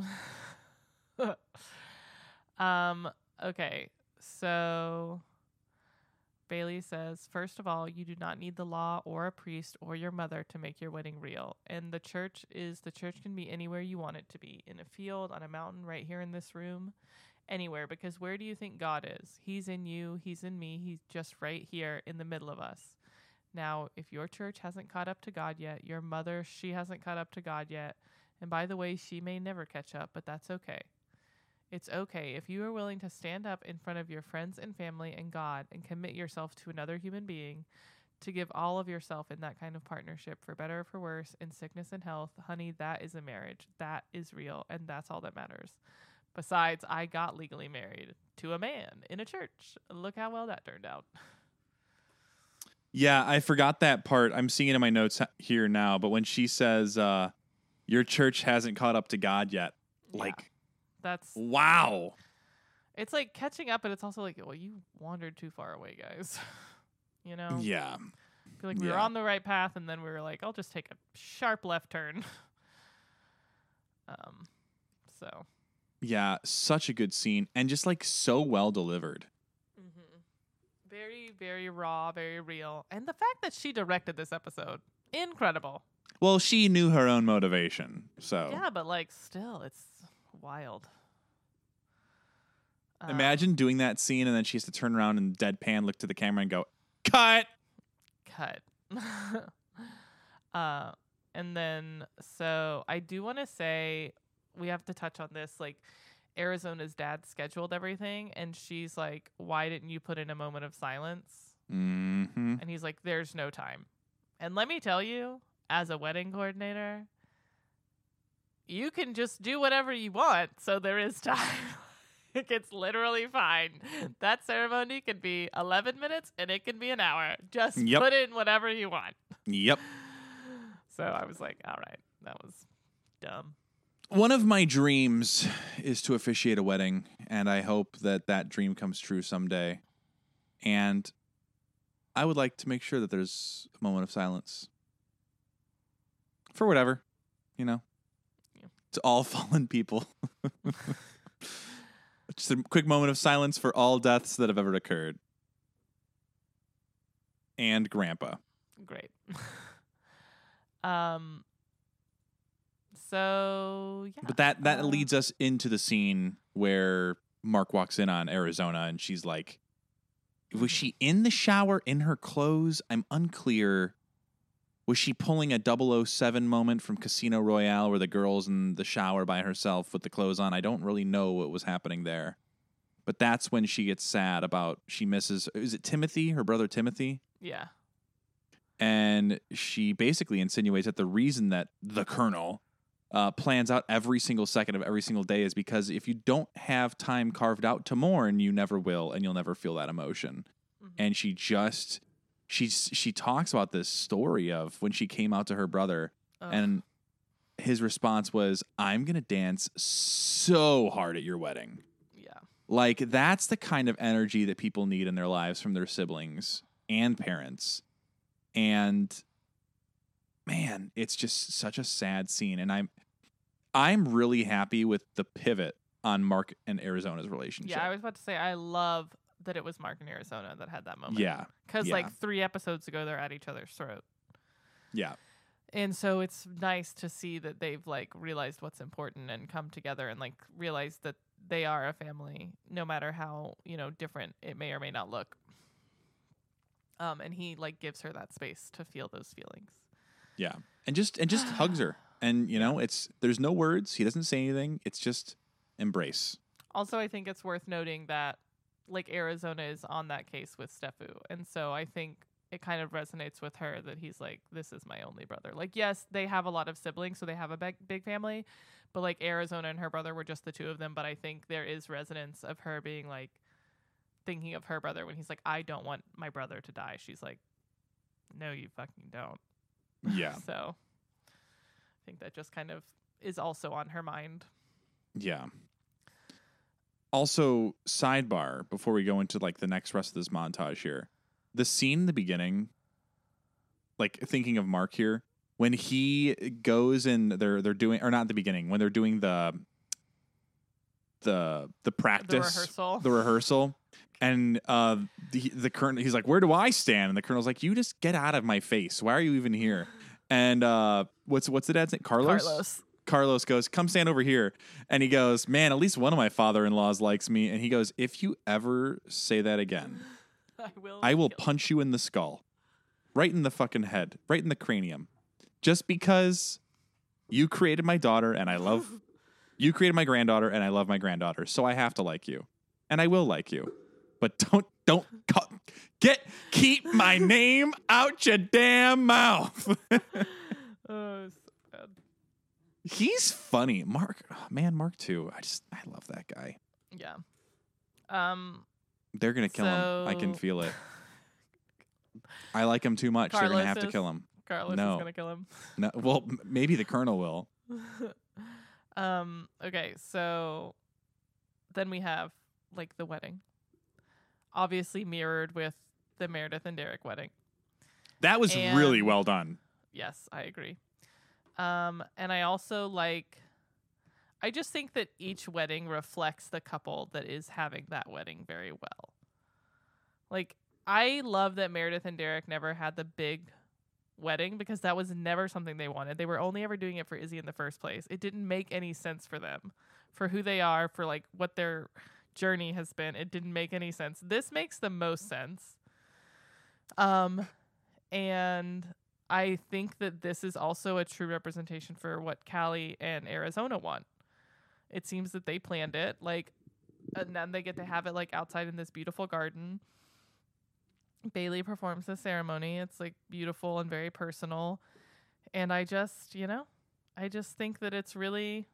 um, okay. So Bailey says, first of all, you do not need the law or a priest or your mother to make your wedding real. And the church is, the church can be anywhere you want it to be, in a field, on a mountain, right here in this room, anywhere. Because where do you think God is? He's in you. He's in me. He's just right here in the middle of us. Now, if your church hasn't caught up to God yet, your mother, she hasn't caught up to God yet. And by the way, she may never catch up, but that's okay. It's okay if you are willing to stand up in front of your friends and family and God and commit yourself to another human being, to give all of yourself in that kind of partnership, for better or for worse, in sickness and health. Honey, that is a marriage. That is real, and that's all that matters. Besides, I got legally married to a man in a church. Look how well that turned out. Yeah, I forgot that part. I'm seeing it in my notes here now. But when she says, uh, your church hasn't caught up to God yet, Yeah. like, That's wow. It's like catching up, but it's also like, well, you wandered too far away, guys. You know? Yeah. I feel like we were Yeah. on the right path, and then we were like, I'll just take a sharp left turn. um, so, Yeah, such a good scene and just like so well delivered. Mm-hmm. Very, very raw, very real. And the fact that she directed this episode, incredible. Well, she knew her own motivation, so. Yeah, but like still, it's wild. Um, Imagine doing that scene and then she has to turn around and deadpan look to the camera and go, cut! Cut. uh, and then, so I do want to say, we have to touch on this, like, Arizona's dad scheduled everything, and she's like, why didn't you put in a moment of silence? Mm-hmm. And he's like, there's no time. And let me tell you, as a wedding coordinator, you can just do whatever you want, so there is time. It's literally fine. That ceremony can be eleven minutes, and it can be an hour. Just Yep. put in whatever you want. Yep. So I was like, all right, that was dumb. One of my dreams is to officiate a wedding, and I hope that that dream comes true someday. And I would like to make sure that there's a moment of silence for whatever, you know, Yeah. to all fallen people. Just a quick moment of silence for all deaths that have ever occurred. And Grandpa. Great. um. So yeah. But that that uh, leads us into the scene where Mark walks in on Arizona and she's like, was she in the shower in her clothes? I'm unclear. Was she pulling a double oh seven moment from Casino Royale where the girl's in the shower by herself with the clothes on? I don't really know what was happening there. But that's when she gets sad about she misses, is it Timothy, her brother Timothy? Yeah. And she basically insinuates that the reason that the Colonel uh, plans out every single second of every single day is because if you don't have time carved out to mourn, you never will, and you'll never feel that emotion. Mm-hmm. And she just, she's, she talks about this story of when she came out to her brother, Ugh. and his response was, I'm going to dance so hard at your wedding. Yeah. Like, that's the kind of energy that people need in their lives from their siblings and parents. And man, it's just such a sad scene. And I'm I'm really happy with the pivot on Mark and Arizona's relationship. Yeah, I was about to say I love that it was Mark and Arizona that had that moment. Yeah. Because yeah. like three episodes ago they're at each other's throat. Yeah. And so it's nice to see that they've like realized what's important and come together and like realize that they are a family, no matter how, you know, different it may or may not look. Um, and he like gives her that space to feel those feelings. Yeah. And just and just hugs her. And you know, it's there's no words. He doesn't say anything. It's just embrace. Also, I think it's worth noting that like Arizona is on that case with Steffu. And so I think it kind of resonates with her that he's like, this is my only brother. Like, yes, they have a lot of siblings, so they have a big, big family. But like Arizona and her brother were just the two of them. But I think there is resonance of her being like, thinking of her brother when he's like, I don't want my brother to die. She's like, no, you fucking don't. Yeah. So I think that just kind of is also on her mind. Yeah. Also, sidebar, before we go into like the next rest of this montage here, the scene in the beginning, like thinking of Mark here, when he goes and they're they're doing, or not at the beginning, when they're doing the the the practice, The rehearsal. the rehearsal, and uh, the the colonel, he's like, "Where do I stand?" And the colonel's like, "You just get out of my face. Why are you even here?" And uh, what's what's the dad's name? Carlos. Carlos. Carlos goes, "Come stand over here." And he goes, "Man, at least one of my father-in-laws likes me." And he goes, "If you ever say that again, I will. I will kill- punch you in the skull. Right in the fucking head. Right in the cranium. Just because you created my daughter and I love... you created my granddaughter and I love my granddaughter. So I have to like you. And I will like you. But don't... don't... Call, get... Keep my name out your damn mouth." Oh, so bad. He's funny. Mark... oh, man, Mark too. I just... I love that guy. Yeah. Um. They're going to kill him. I can So- feel it. I like him too much. They're going to Carlos have to is- kill him. Carlos No. is gonna kill him. No, well, m- maybe the colonel will. um. Okay. So then we have like the wedding, obviously mirrored with the Meredith and Derek wedding. That was And- really well done. Yes, I agree. Um, and I also like, I just think that each wedding reflects the couple that is having that wedding very well. Like, I love that Meredith and Derek never had the big wedding because that was never something they wanted. They were only ever doing it for Izzy in the first place. It didn't make any sense for them, for who they are, for like what their journey has been. It didn't make any sense. This makes the most sense. Um, and I think that this is also a true representation for what Cali and Arizona want. It seems that they planned it, like, and then they get to have it like outside in this beautiful garden. Bailey performs the ceremony. It's like beautiful and very personal. And I just, you know, I just think that it's really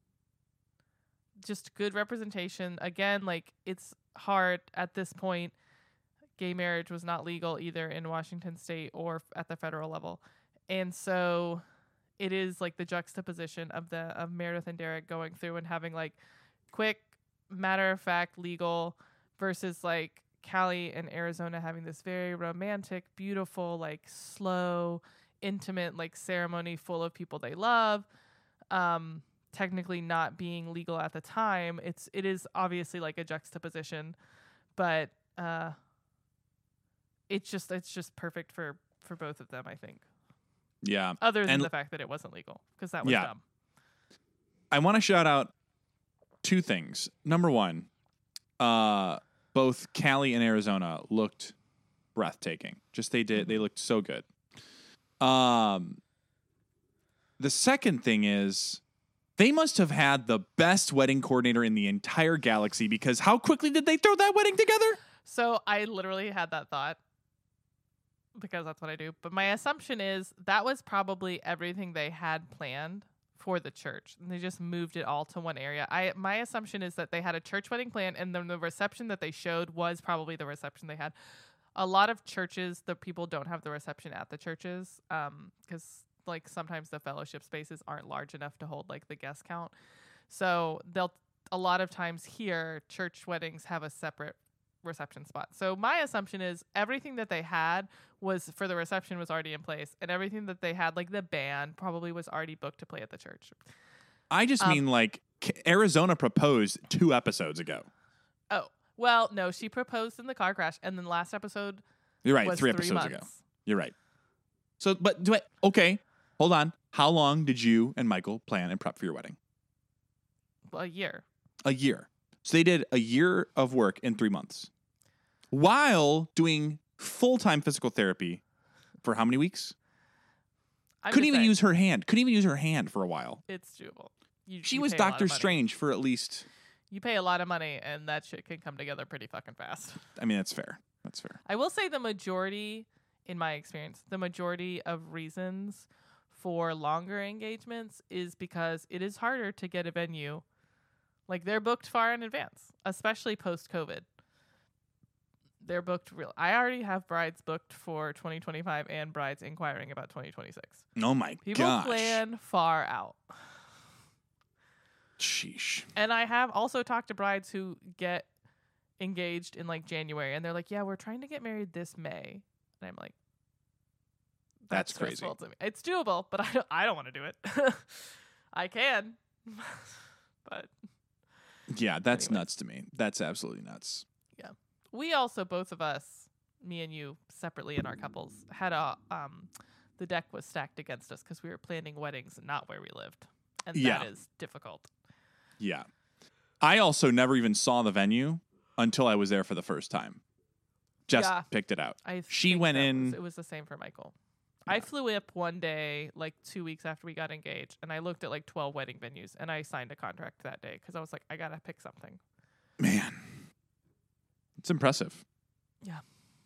just good representation. Again, like, it's hard at this point. Gay marriage was not legal either in Washington state or at the federal level. And so it is like the juxtaposition of the of Meredith and Derek going through and having like quick, matter of fact, legal versus like Cali and Arizona having this very romantic, beautiful, like slow, intimate, like ceremony full of people they love. Um, technically not being legal at the time. It's it is obviously like a juxtaposition, but uh, it's just it's just perfect for for both of them, I think. Yeah. Other than and the fact that it wasn't legal, because that was yeah. dumb. I want to shout out two things. Number one, uh, both Cali and Arizona looked breathtaking. Just they did. They looked so good. Um, the second thing is they must have had the best wedding coordinator in the entire galaxy, because how quickly did they throw that wedding together? So I literally had that thought, because that's what I do. But my assumption is that was probably everything they had planned for the church, and they just moved it all to one area. I my assumption is that they had a church wedding plan, and then the reception that they showed was probably the reception they had. A lot of churches, the people don't have the reception at the churches, um, because like sometimes the fellowship spaces aren't large enough to hold like the guest count. So they'll a lot of times here, church weddings have a separate reception spot. So my assumption is everything that they had was for the reception was already in place, and everything that they had, like the band, probably was already booked to play at the church. I just um, mean like Arizona proposed two episodes ago. Oh, well, no, she proposed in the car crash, and then last episode You're right, was three, three episodes months. ago. You're right. So, but do I, okay, hold on. How long did you and Michael plan and prep for your wedding? A year. A year. So they did a year of work in three months while doing full-time physical therapy for how many weeks? I'm Couldn't even saying, use her hand. Couldn't even use her hand for a while. It's doable. You, she you was pay a lot of Doctor money. Strange for at least... You pay a lot of money, and that shit can come together pretty fucking fast. I mean, that's fair. That's fair. I will say the majority, in my experience, the majority of reasons for longer engagements is because it is harder to get a venue. Like, they're booked far in advance, especially post-COVID. They're booked real. I already have brides booked for twenty twenty-five and brides inquiring about twenty twenty-six. Oh, my People gosh. plan far out. Sheesh. And I have also talked to brides who get engaged in like January, and they're like, yeah, we're trying to get married this May. And I'm like, that's, that's crazy. To me. It's doable, but I don't, I don't want to do it. I can. But yeah, that's anyway. nuts to me. That's absolutely nuts. Yeah. We also, both of us, me and you separately in our couples, had a, um, the deck was stacked against us because we were planning weddings not where we lived. And Yeah. that is difficult. Yeah. I also never even saw the venue until I was there for the first time. Just Yeah. picked it out. I She think went that in- was- it was the same for Michael. I flew up one day, like two weeks after we got engaged, and I looked at like twelve wedding venues, and I signed a contract that day because I was like, I gotta pick something. Man. It's impressive. Yeah.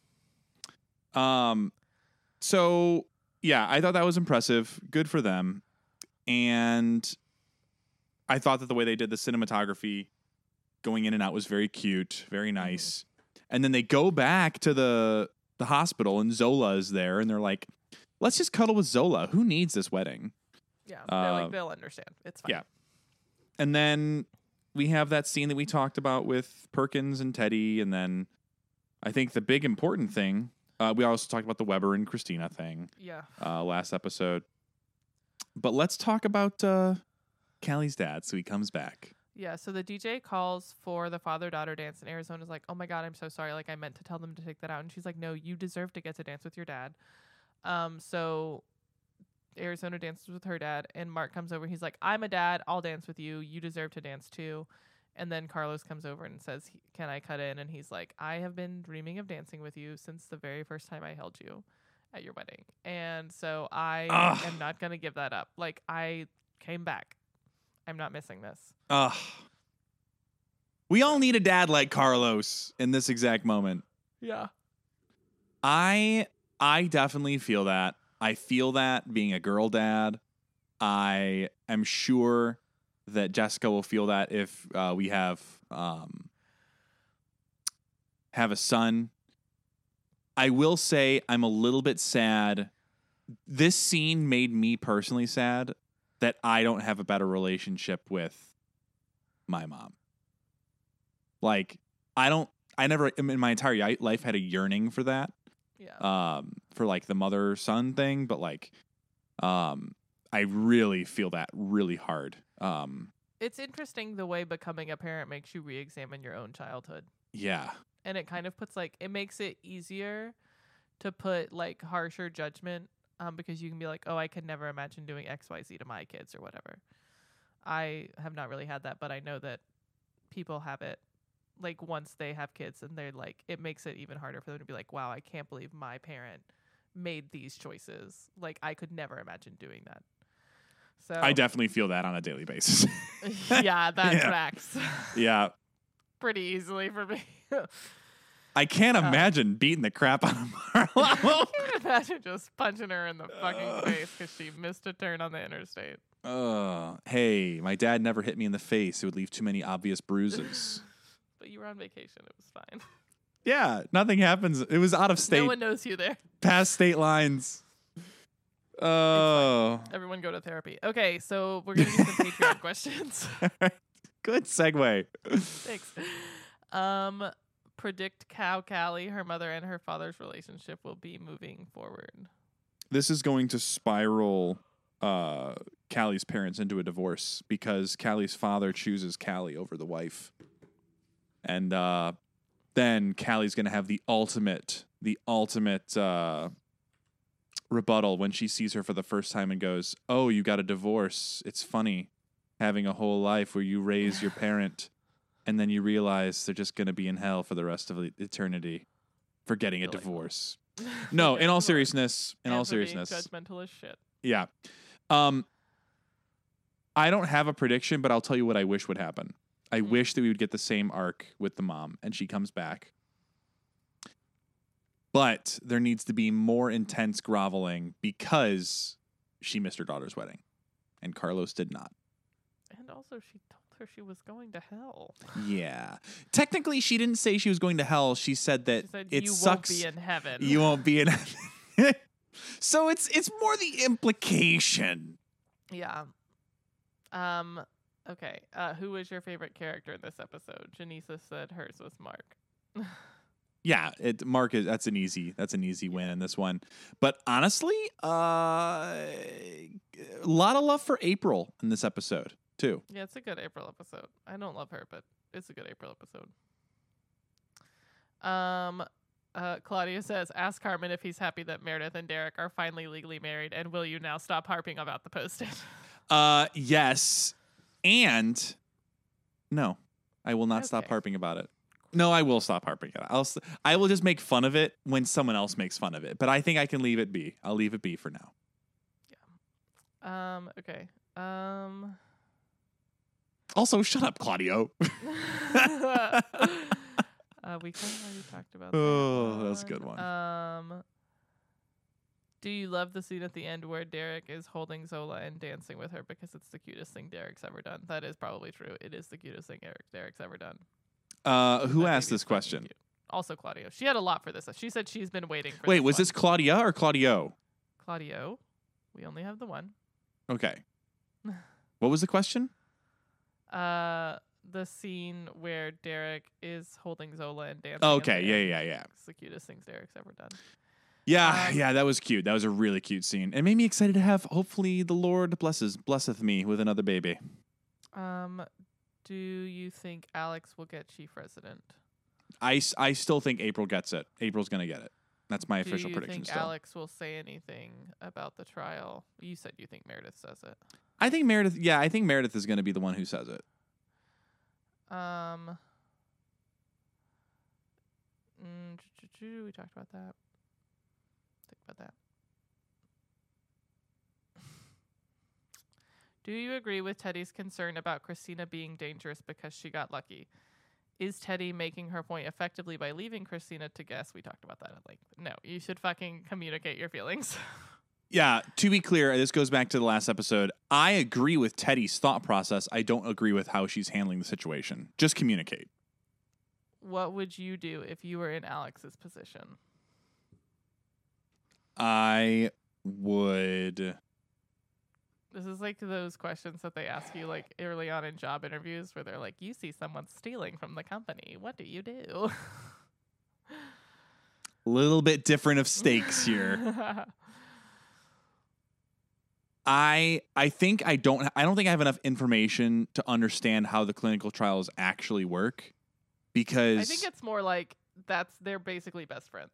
Um, so yeah, I thought that was impressive. Good for them. And I thought that the way they did the cinematography going in and out was very cute, very nice. Mm-hmm. And then they go back to the the hospital, and Zola is there, and they're like, let's just cuddle with Zola. Who needs this wedding? Yeah. They're Uh, like, they'll understand. It's fine. Yeah. And then we have that scene that we talked about with Perkins and Teddy. And then I think the big important thing, uh, we also talked about the Weber and Christina thing Yeah. uh, last episode. But let's talk about uh, Callie's dad, so he comes back. Yeah, so the D J calls for the father-daughter dance, and Arizona's like, oh my God, I'm so sorry. Like, I meant to tell them to take that out. And she's like, no, you deserve to get to dance with your dad. Um, so Arizona dances with her dad, and Mark comes over. He's like, I'm a dad. I'll dance with you. You deserve to dance too. And then Carlos comes over and says, can I cut in? And he's like, I have been dreaming of dancing with you since the very first time I held you at your wedding. And so I Ugh. am not going to give that up. Like, I came back. I'm not missing this. Ugh. We all need a dad like Carlos in this exact moment. Yeah. I I definitely feel that. I feel that being a girl dad. I am sure that Jessica will feel that if uh, we have um, have a son. I will say I'm a little bit sad. This scene made me personally sad that I don't have a better relationship with my mom. Like, I don't, I never in my entire life had a yearning for that. Yeah. Um, for like the mother son thing, but like, um, I really feel that really hard. Um, it's interesting the way becoming a parent makes you re-examine your own childhood. Yeah. And it kind of puts like, it makes it easier to put like harsher judgment, um, because you can be like, oh, I could never imagine doing X, Y, Z to my kids or whatever. I have not really had that, but I know that people have it. Like once they have kids and they're like, it makes it even harder for them to be like, wow, I can't believe my parent made these choices. Like I could never imagine doing that. So I definitely feel that on a daily basis. yeah, that Yeah. tracks. Yeah. Pretty easily for me. I can't Uh, imagine beating the crap out of I Marlo. can't imagine just punching her in the fucking face because she missed a turn on the interstate. Uh, hey, my dad never hit me in the face. It would leave too many obvious bruises. But you were on vacation. It was fine. Yeah, nothing happens. It was out of state, No one knows you there. past state lines. Oh, Everyone go to therapy. Okay, so we're going to do some Patreon questions. good segue. Thanks. Um, predict Cow Callie, her mother, and her father's relationship will be moving forward. This is going to spiral uh, Callie's parents into a divorce because Callie's father chooses Callie over the wife. And uh, then Callie's going to have the ultimate, the ultimate uh, rebuttal when she sees her for the first time and goes, oh, you got a divorce. It's funny having a whole life where you raise your parent and then you realize they're just going to be in hell for the rest of eternity for getting a Delightful. divorce. No, in all seriousness, in And all for being seriousness. judgmental as shit. Yeah. Um, I don't have a prediction, but I'll tell you what I wish would happen. I Mm. wish that we would get the same arc with the mom and she comes back. But there needs to be more intense groveling because she missed her daughter's wedding and Carlos did not. And also, she told her she was going to hell. Yeah. Technically, she didn't say she was going to hell. She said that She said, it you sucks. won't be in heaven. You won't be in heaven. So it's it's more the implication. Yeah. Um. Okay. Uh, who was your favorite character in this episode? Janisa said hers was Mark. Yeah, it Mark is that's an easy that's an easy win in this one. But honestly, uh a lot of love for April in this episode, too. Yeah, it's a good April episode. I don't love her, but it's a good April episode. Um, uh, Claudia says, ask Carmen if he's happy that Meredith and Derek are finally legally married, and will you now stop harping about the post-it? Uh yes. And no, I will not stop Okay. harping about it. No, I will stop harping about it. I'll s- I will just make fun of it when someone else makes fun of it. But I think I can leave it be. I'll leave it be for now. Um, okay. Um, Also, shut up, Claudio. uh, we kind of already talked about that. Oh, that's a good one. Um, do you love the scene at the end where Derek is holding Zola and dancing with her because it's the cutest thing Derek's ever done? That is probably true. It is the cutest thing Eric Derek's ever done. Uh, who That asked baby's this fucking question? cute. Also Claudio. She had a lot for this. She said she's been waiting for Wait, this was one. this Claudia or Claudio? Claudio? We only have the one. Okay. What was the question? Uh, the scene where Derek is holding Zola and dancing. Okay, in the yeah, air. yeah, yeah. It's the cutest thing Derek's ever done. Yeah, Um, yeah, that was cute. That was a really cute scene. It made me excited to have, hopefully, the Lord blesses blesseth me with another baby. Um, do you think Alex will get chief resident? I, s- I still think April gets it. April's going to get it. That's my do official you prediction think still. Alex will say anything about the trial? You said you think Meredith says it. I think Meredith, yeah, I think Meredith is going to be the one who says it. Um, mm, we talked about that. Think about that. Do you agree with Teddy's concern about Christina being dangerous because she got lucky? Is Teddy making her point effectively by leaving Christina to guess? We talked about that at length. No, you should fucking communicate your feelings. Yeah, to be clear, this goes back to the last episode. I agree with Teddy's thought process. I don't agree with how she's handling the situation. Just communicate. What would you do if you were in Alex's position? I would... This is like those questions that they ask you like early on in job interviews where they're like, you see someone stealing from the company. What do you do? A little bit different of stakes here. I I think I don't I don't think I have enough information to understand how the clinical trials actually work because I think it's more like that's they're basically best friends.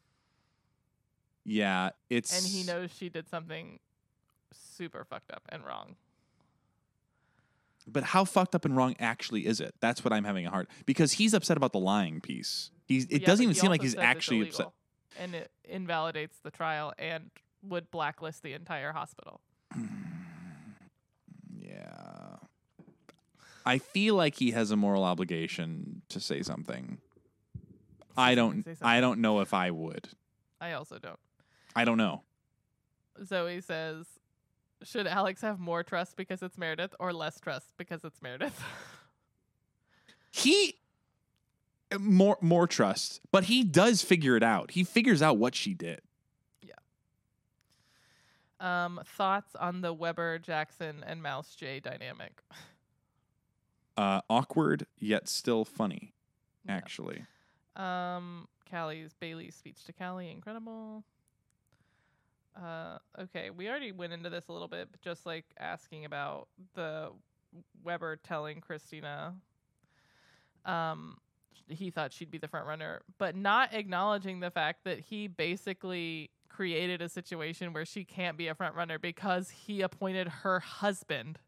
Yeah, it's and he knows she did something super fucked up and wrong. But how fucked up and wrong actually is it? That's what I'm having a hard because he's upset about the lying piece. He's it Yeah, doesn't but even he seem like also he's says it's actually illegal, upset. And it invalidates the trial and would blacklist the entire hospital. Yeah. I feel like he has a moral obligation to say something. I don't Say something. I don't know if I would. I also don't. I don't know. Zoe says, should Alex have more trust because it's Meredith or less trust because it's Meredith? He more more trust, but he does figure it out. He figures out what she did. Um, thoughts on the Weber, Jackson, and Mouse J dynamic? Uh, awkward yet still funny, Yeah. actually. Um, Callie's Bailey's speech to Callie, incredible. Uh, okay, we already went into this a little bit, but just like asking about the Weber telling Christina, um, he thought she'd be the front runner, but not acknowledging the fact that he basically created a situation where she can't be a front runner because he appointed her husband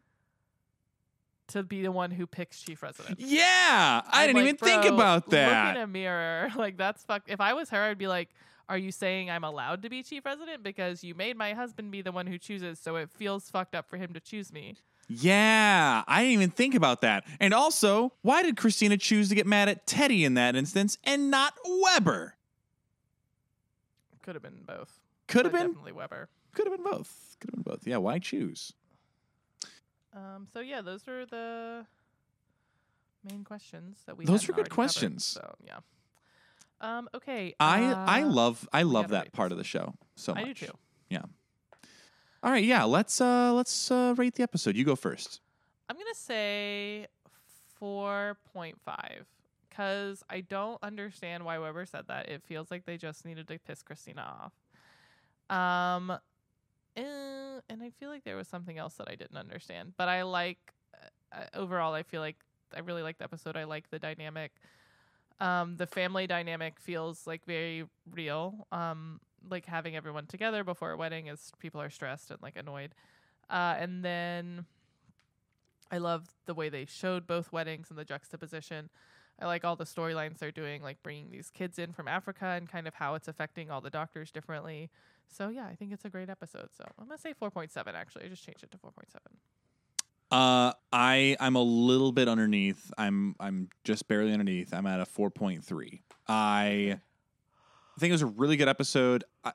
to be the one who picks chief resident. Yeah, I I'm didn't like, even think bro, about that. Look in a mirror. Like, that's fucked. If I was her, I'd be like, are you saying I'm allowed to be chief resident? Because you made my husband be the one who chooses, so it feels fucked up for him to choose me. Yeah, I didn't even think about that. And also, why did Christina choose to get mad at Teddy in that instance and not Weber? Could have been both. Could have but been. Definitely Weber. Could have been both. Could have been both. Yeah, why choose? Um, so, yeah, those were the main questions that we Those hadn't were good already covered. questions. So, yeah. Um, okay. I uh, I love I we love gotta that rate part this. of the show so much. I do too. Yeah. All right, yeah, let's uh let's uh rate the episode. You go first. I'm going to say four point five because I don't understand why Weber said that. It feels like they just needed to piss Christina off. Um, eh, and I feel like there was something else that I didn't understand. But I like, uh, overall, I feel like I really like the episode. I like the dynamic. Um, the family dynamic feels like very real. Um, like having everyone together before a wedding as people are stressed and like annoyed. Uh, and then I love the way they showed both weddings and the juxtaposition. I like all the storylines they're doing, like bringing these kids in from Africa and kind of how it's affecting all the doctors differently. So, yeah, I think it's a great episode. So I'm going to say four point seven, actually. I just changed it to four point seven. Uh I I'm a little bit underneath. I'm I'm just barely underneath. I'm at a four point three. I think it was a really good episode. I,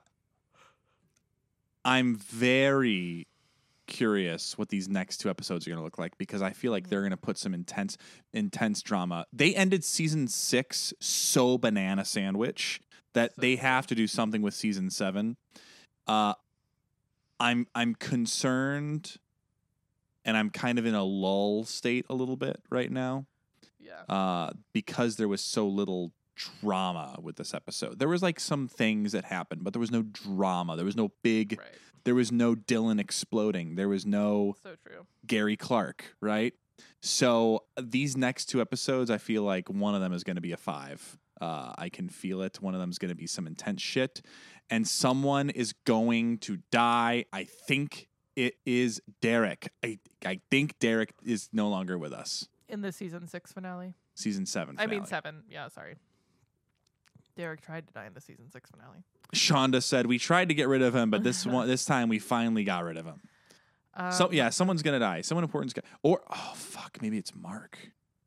I'm very curious what these next two episodes are going to look like because I feel like they're going to put some intense intense drama. They ended season six so banana sandwich that So they good. have to do something with season seven. Uh I'm I'm concerned and I'm kind of in a lull state a little bit right now. Yeah. Uh because there was so little drama with this episode. There was like some things that happened, but there was no drama. There was no big Right. There was no Dylan exploding. There was no So true. Gary Clark, right? So these next two episodes, I feel like one of them is going to be a five. Uh, I can feel it. One of them is going to be some intense shit, and someone is going to die. I think it is Derek. I I think Derek is no longer with us. In the season six finale. Season seven. I Finale. mean seven. Yeah, sorry. Derek tried to die in the season six finale. Shonda said we tried to get rid of him, but this one, this time we finally got rid of him. Um, So yeah, someone's gonna die. Someone important's gonna. Or oh fuck, maybe it's Mark.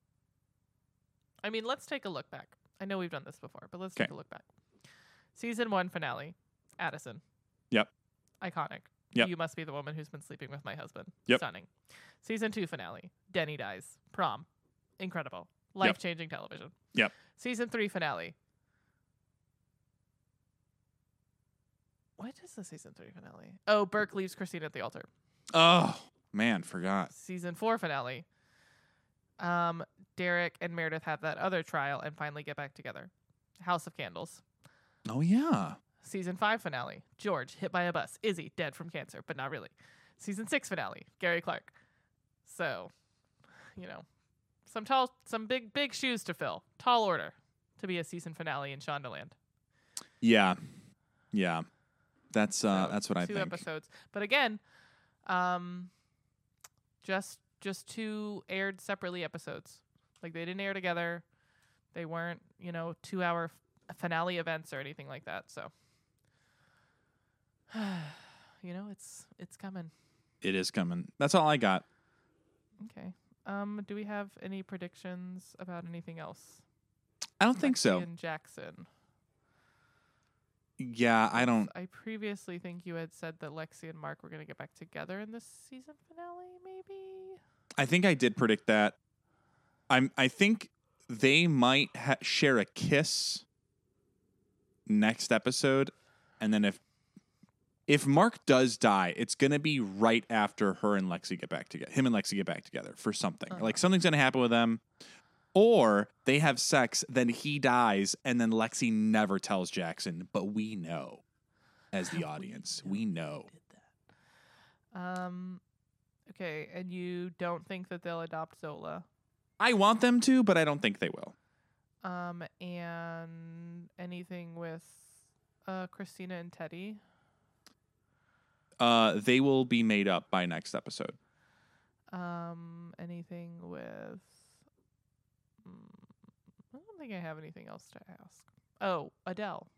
I mean, let's take a look back. I know we've done this before, but let's 'Kay. take a look back. Season one finale. Addison. Yep. Iconic. Yep. You must be the woman who's been sleeping with my husband. Yep. Stunning. Season two finale. Denny dies. Prom. Incredible. Life changing television. Yep. Season three finale. What is the season three finale? Oh, Burke leaves Christina at the altar. Oh man, forgot. Season four finale. Um, Derek and Meredith have that other trial and finally get back together. House of Candles. Oh yeah. Season five finale. George hit by a bus. Izzy dead from cancer, but not really. Season six finale. Gary Clark. So, you know, some tall, some big, big shoes to fill. Tall order to be a season finale in Shondaland. Yeah, yeah. That's uh, So, that's what I two think. episodes, but again, um, just just two aired separately episodes. Like they didn't air together. They weren't, you know, two hour f- finale events or anything like that. So, you know, it's it's coming. It is coming. That's all I got. Okay. Um, do we have any predictions about anything else? I don't think Lexi so. and Jackson. Yeah, I don't. I previously think you had said that Lexi and Mark were going to get back together in this season finale, maybe? I think I did predict that. I'm. I think they might ha- share a kiss next episode, and then if if Mark does die, it's gonna be right after her and Lexi get back together. Him and Lexi get back together for something. Uh-huh. Like something's gonna happen with them, or they have sex, then he dies, and then Lexi never tells Jackson, but we know, as the audience, we know. Did that. Um. Okay, and you don't think that they'll adopt Zola? I want them to, but I don't think they will. Um, and anything with uh Christina and Teddy? Uh, they will be made up by next episode. Um, anything with? Mm, I don't think I have anything else to ask. Oh, Adele.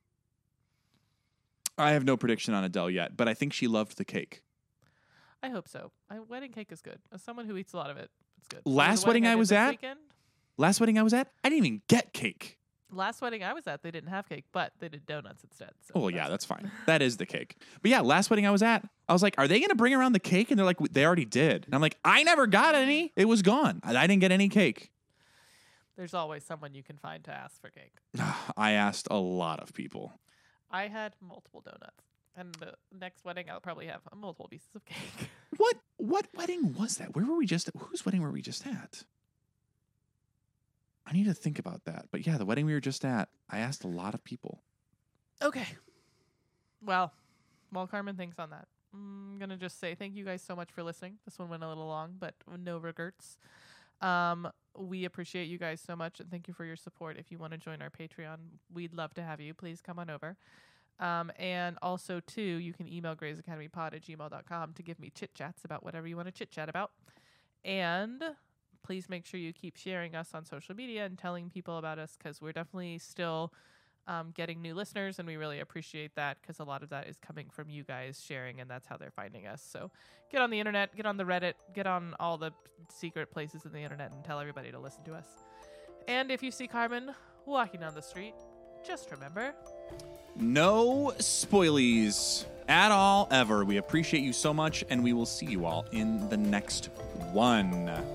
I have no prediction on Adele yet, but I think she loved the cake. I hope so. I, wedding cake is good. As someone who eats a lot of it, it's good. Last The wedding I did was this at- weekend, Last wedding I was at, I didn't even get cake. last wedding I was at, they didn't have cake, but they did donuts instead. So Oh, yeah, that's fine. That is the cake. But yeah, last wedding I was at, I was like, are they going to bring around the cake? And they're like, they already did. And I'm like, I never got any. It was gone. I I didn't get any cake. There's always someone you can find to ask for cake. I asked a lot of people. I had multiple donuts, and the next wedding I'll probably have multiple pieces of cake. What what wedding was that? Where were we just whose wedding were we just at? I need to think about that. But yeah, the wedding we were just at, I asked a lot of people. Okay. Well, while Carmen thinks on that, I'm going to just say thank you guys so much for listening. This one went a little long, but no regrets. Um, we appreciate you guys so much, and thank you for your support. If you want to join our Patreon, we'd love to have you. Please come on over. Um, and also, too, you can email graysacademypod at gmail dot com to give me chit-chats about whatever you want to chit-chat about. And please make sure you keep sharing us on social media and telling people about us, because we're definitely still um, getting new listeners, and we really appreciate that, because a lot of that is coming from you guys sharing, and that's how they're finding us. So get on the internet, get on the Reddit, get on all the secret places in the internet, and tell everybody to listen to us. And if you see Carmen walking down the street, just remember, No spoilies at all, ever. We appreciate you so much, and we will see you all in the next one.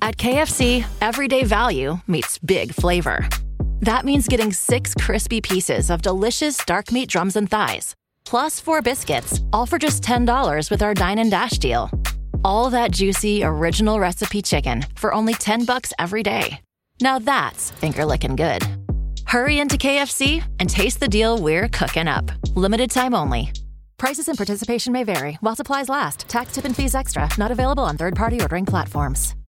At K F C, everyday value meets big flavor. That means getting six crispy pieces of delicious dark meat drums and thighs, plus four biscuits, all for just ten dollars with our Dine and Dash deal. All that juicy, original recipe chicken for only ten bucks every day. Now that's finger-licking good. Hurry into K F C and taste the deal we're cooking up. Limited time only. Prices and participation may vary while supplies last. Tax, tip, and fees extra. Not available on third-party ordering platforms.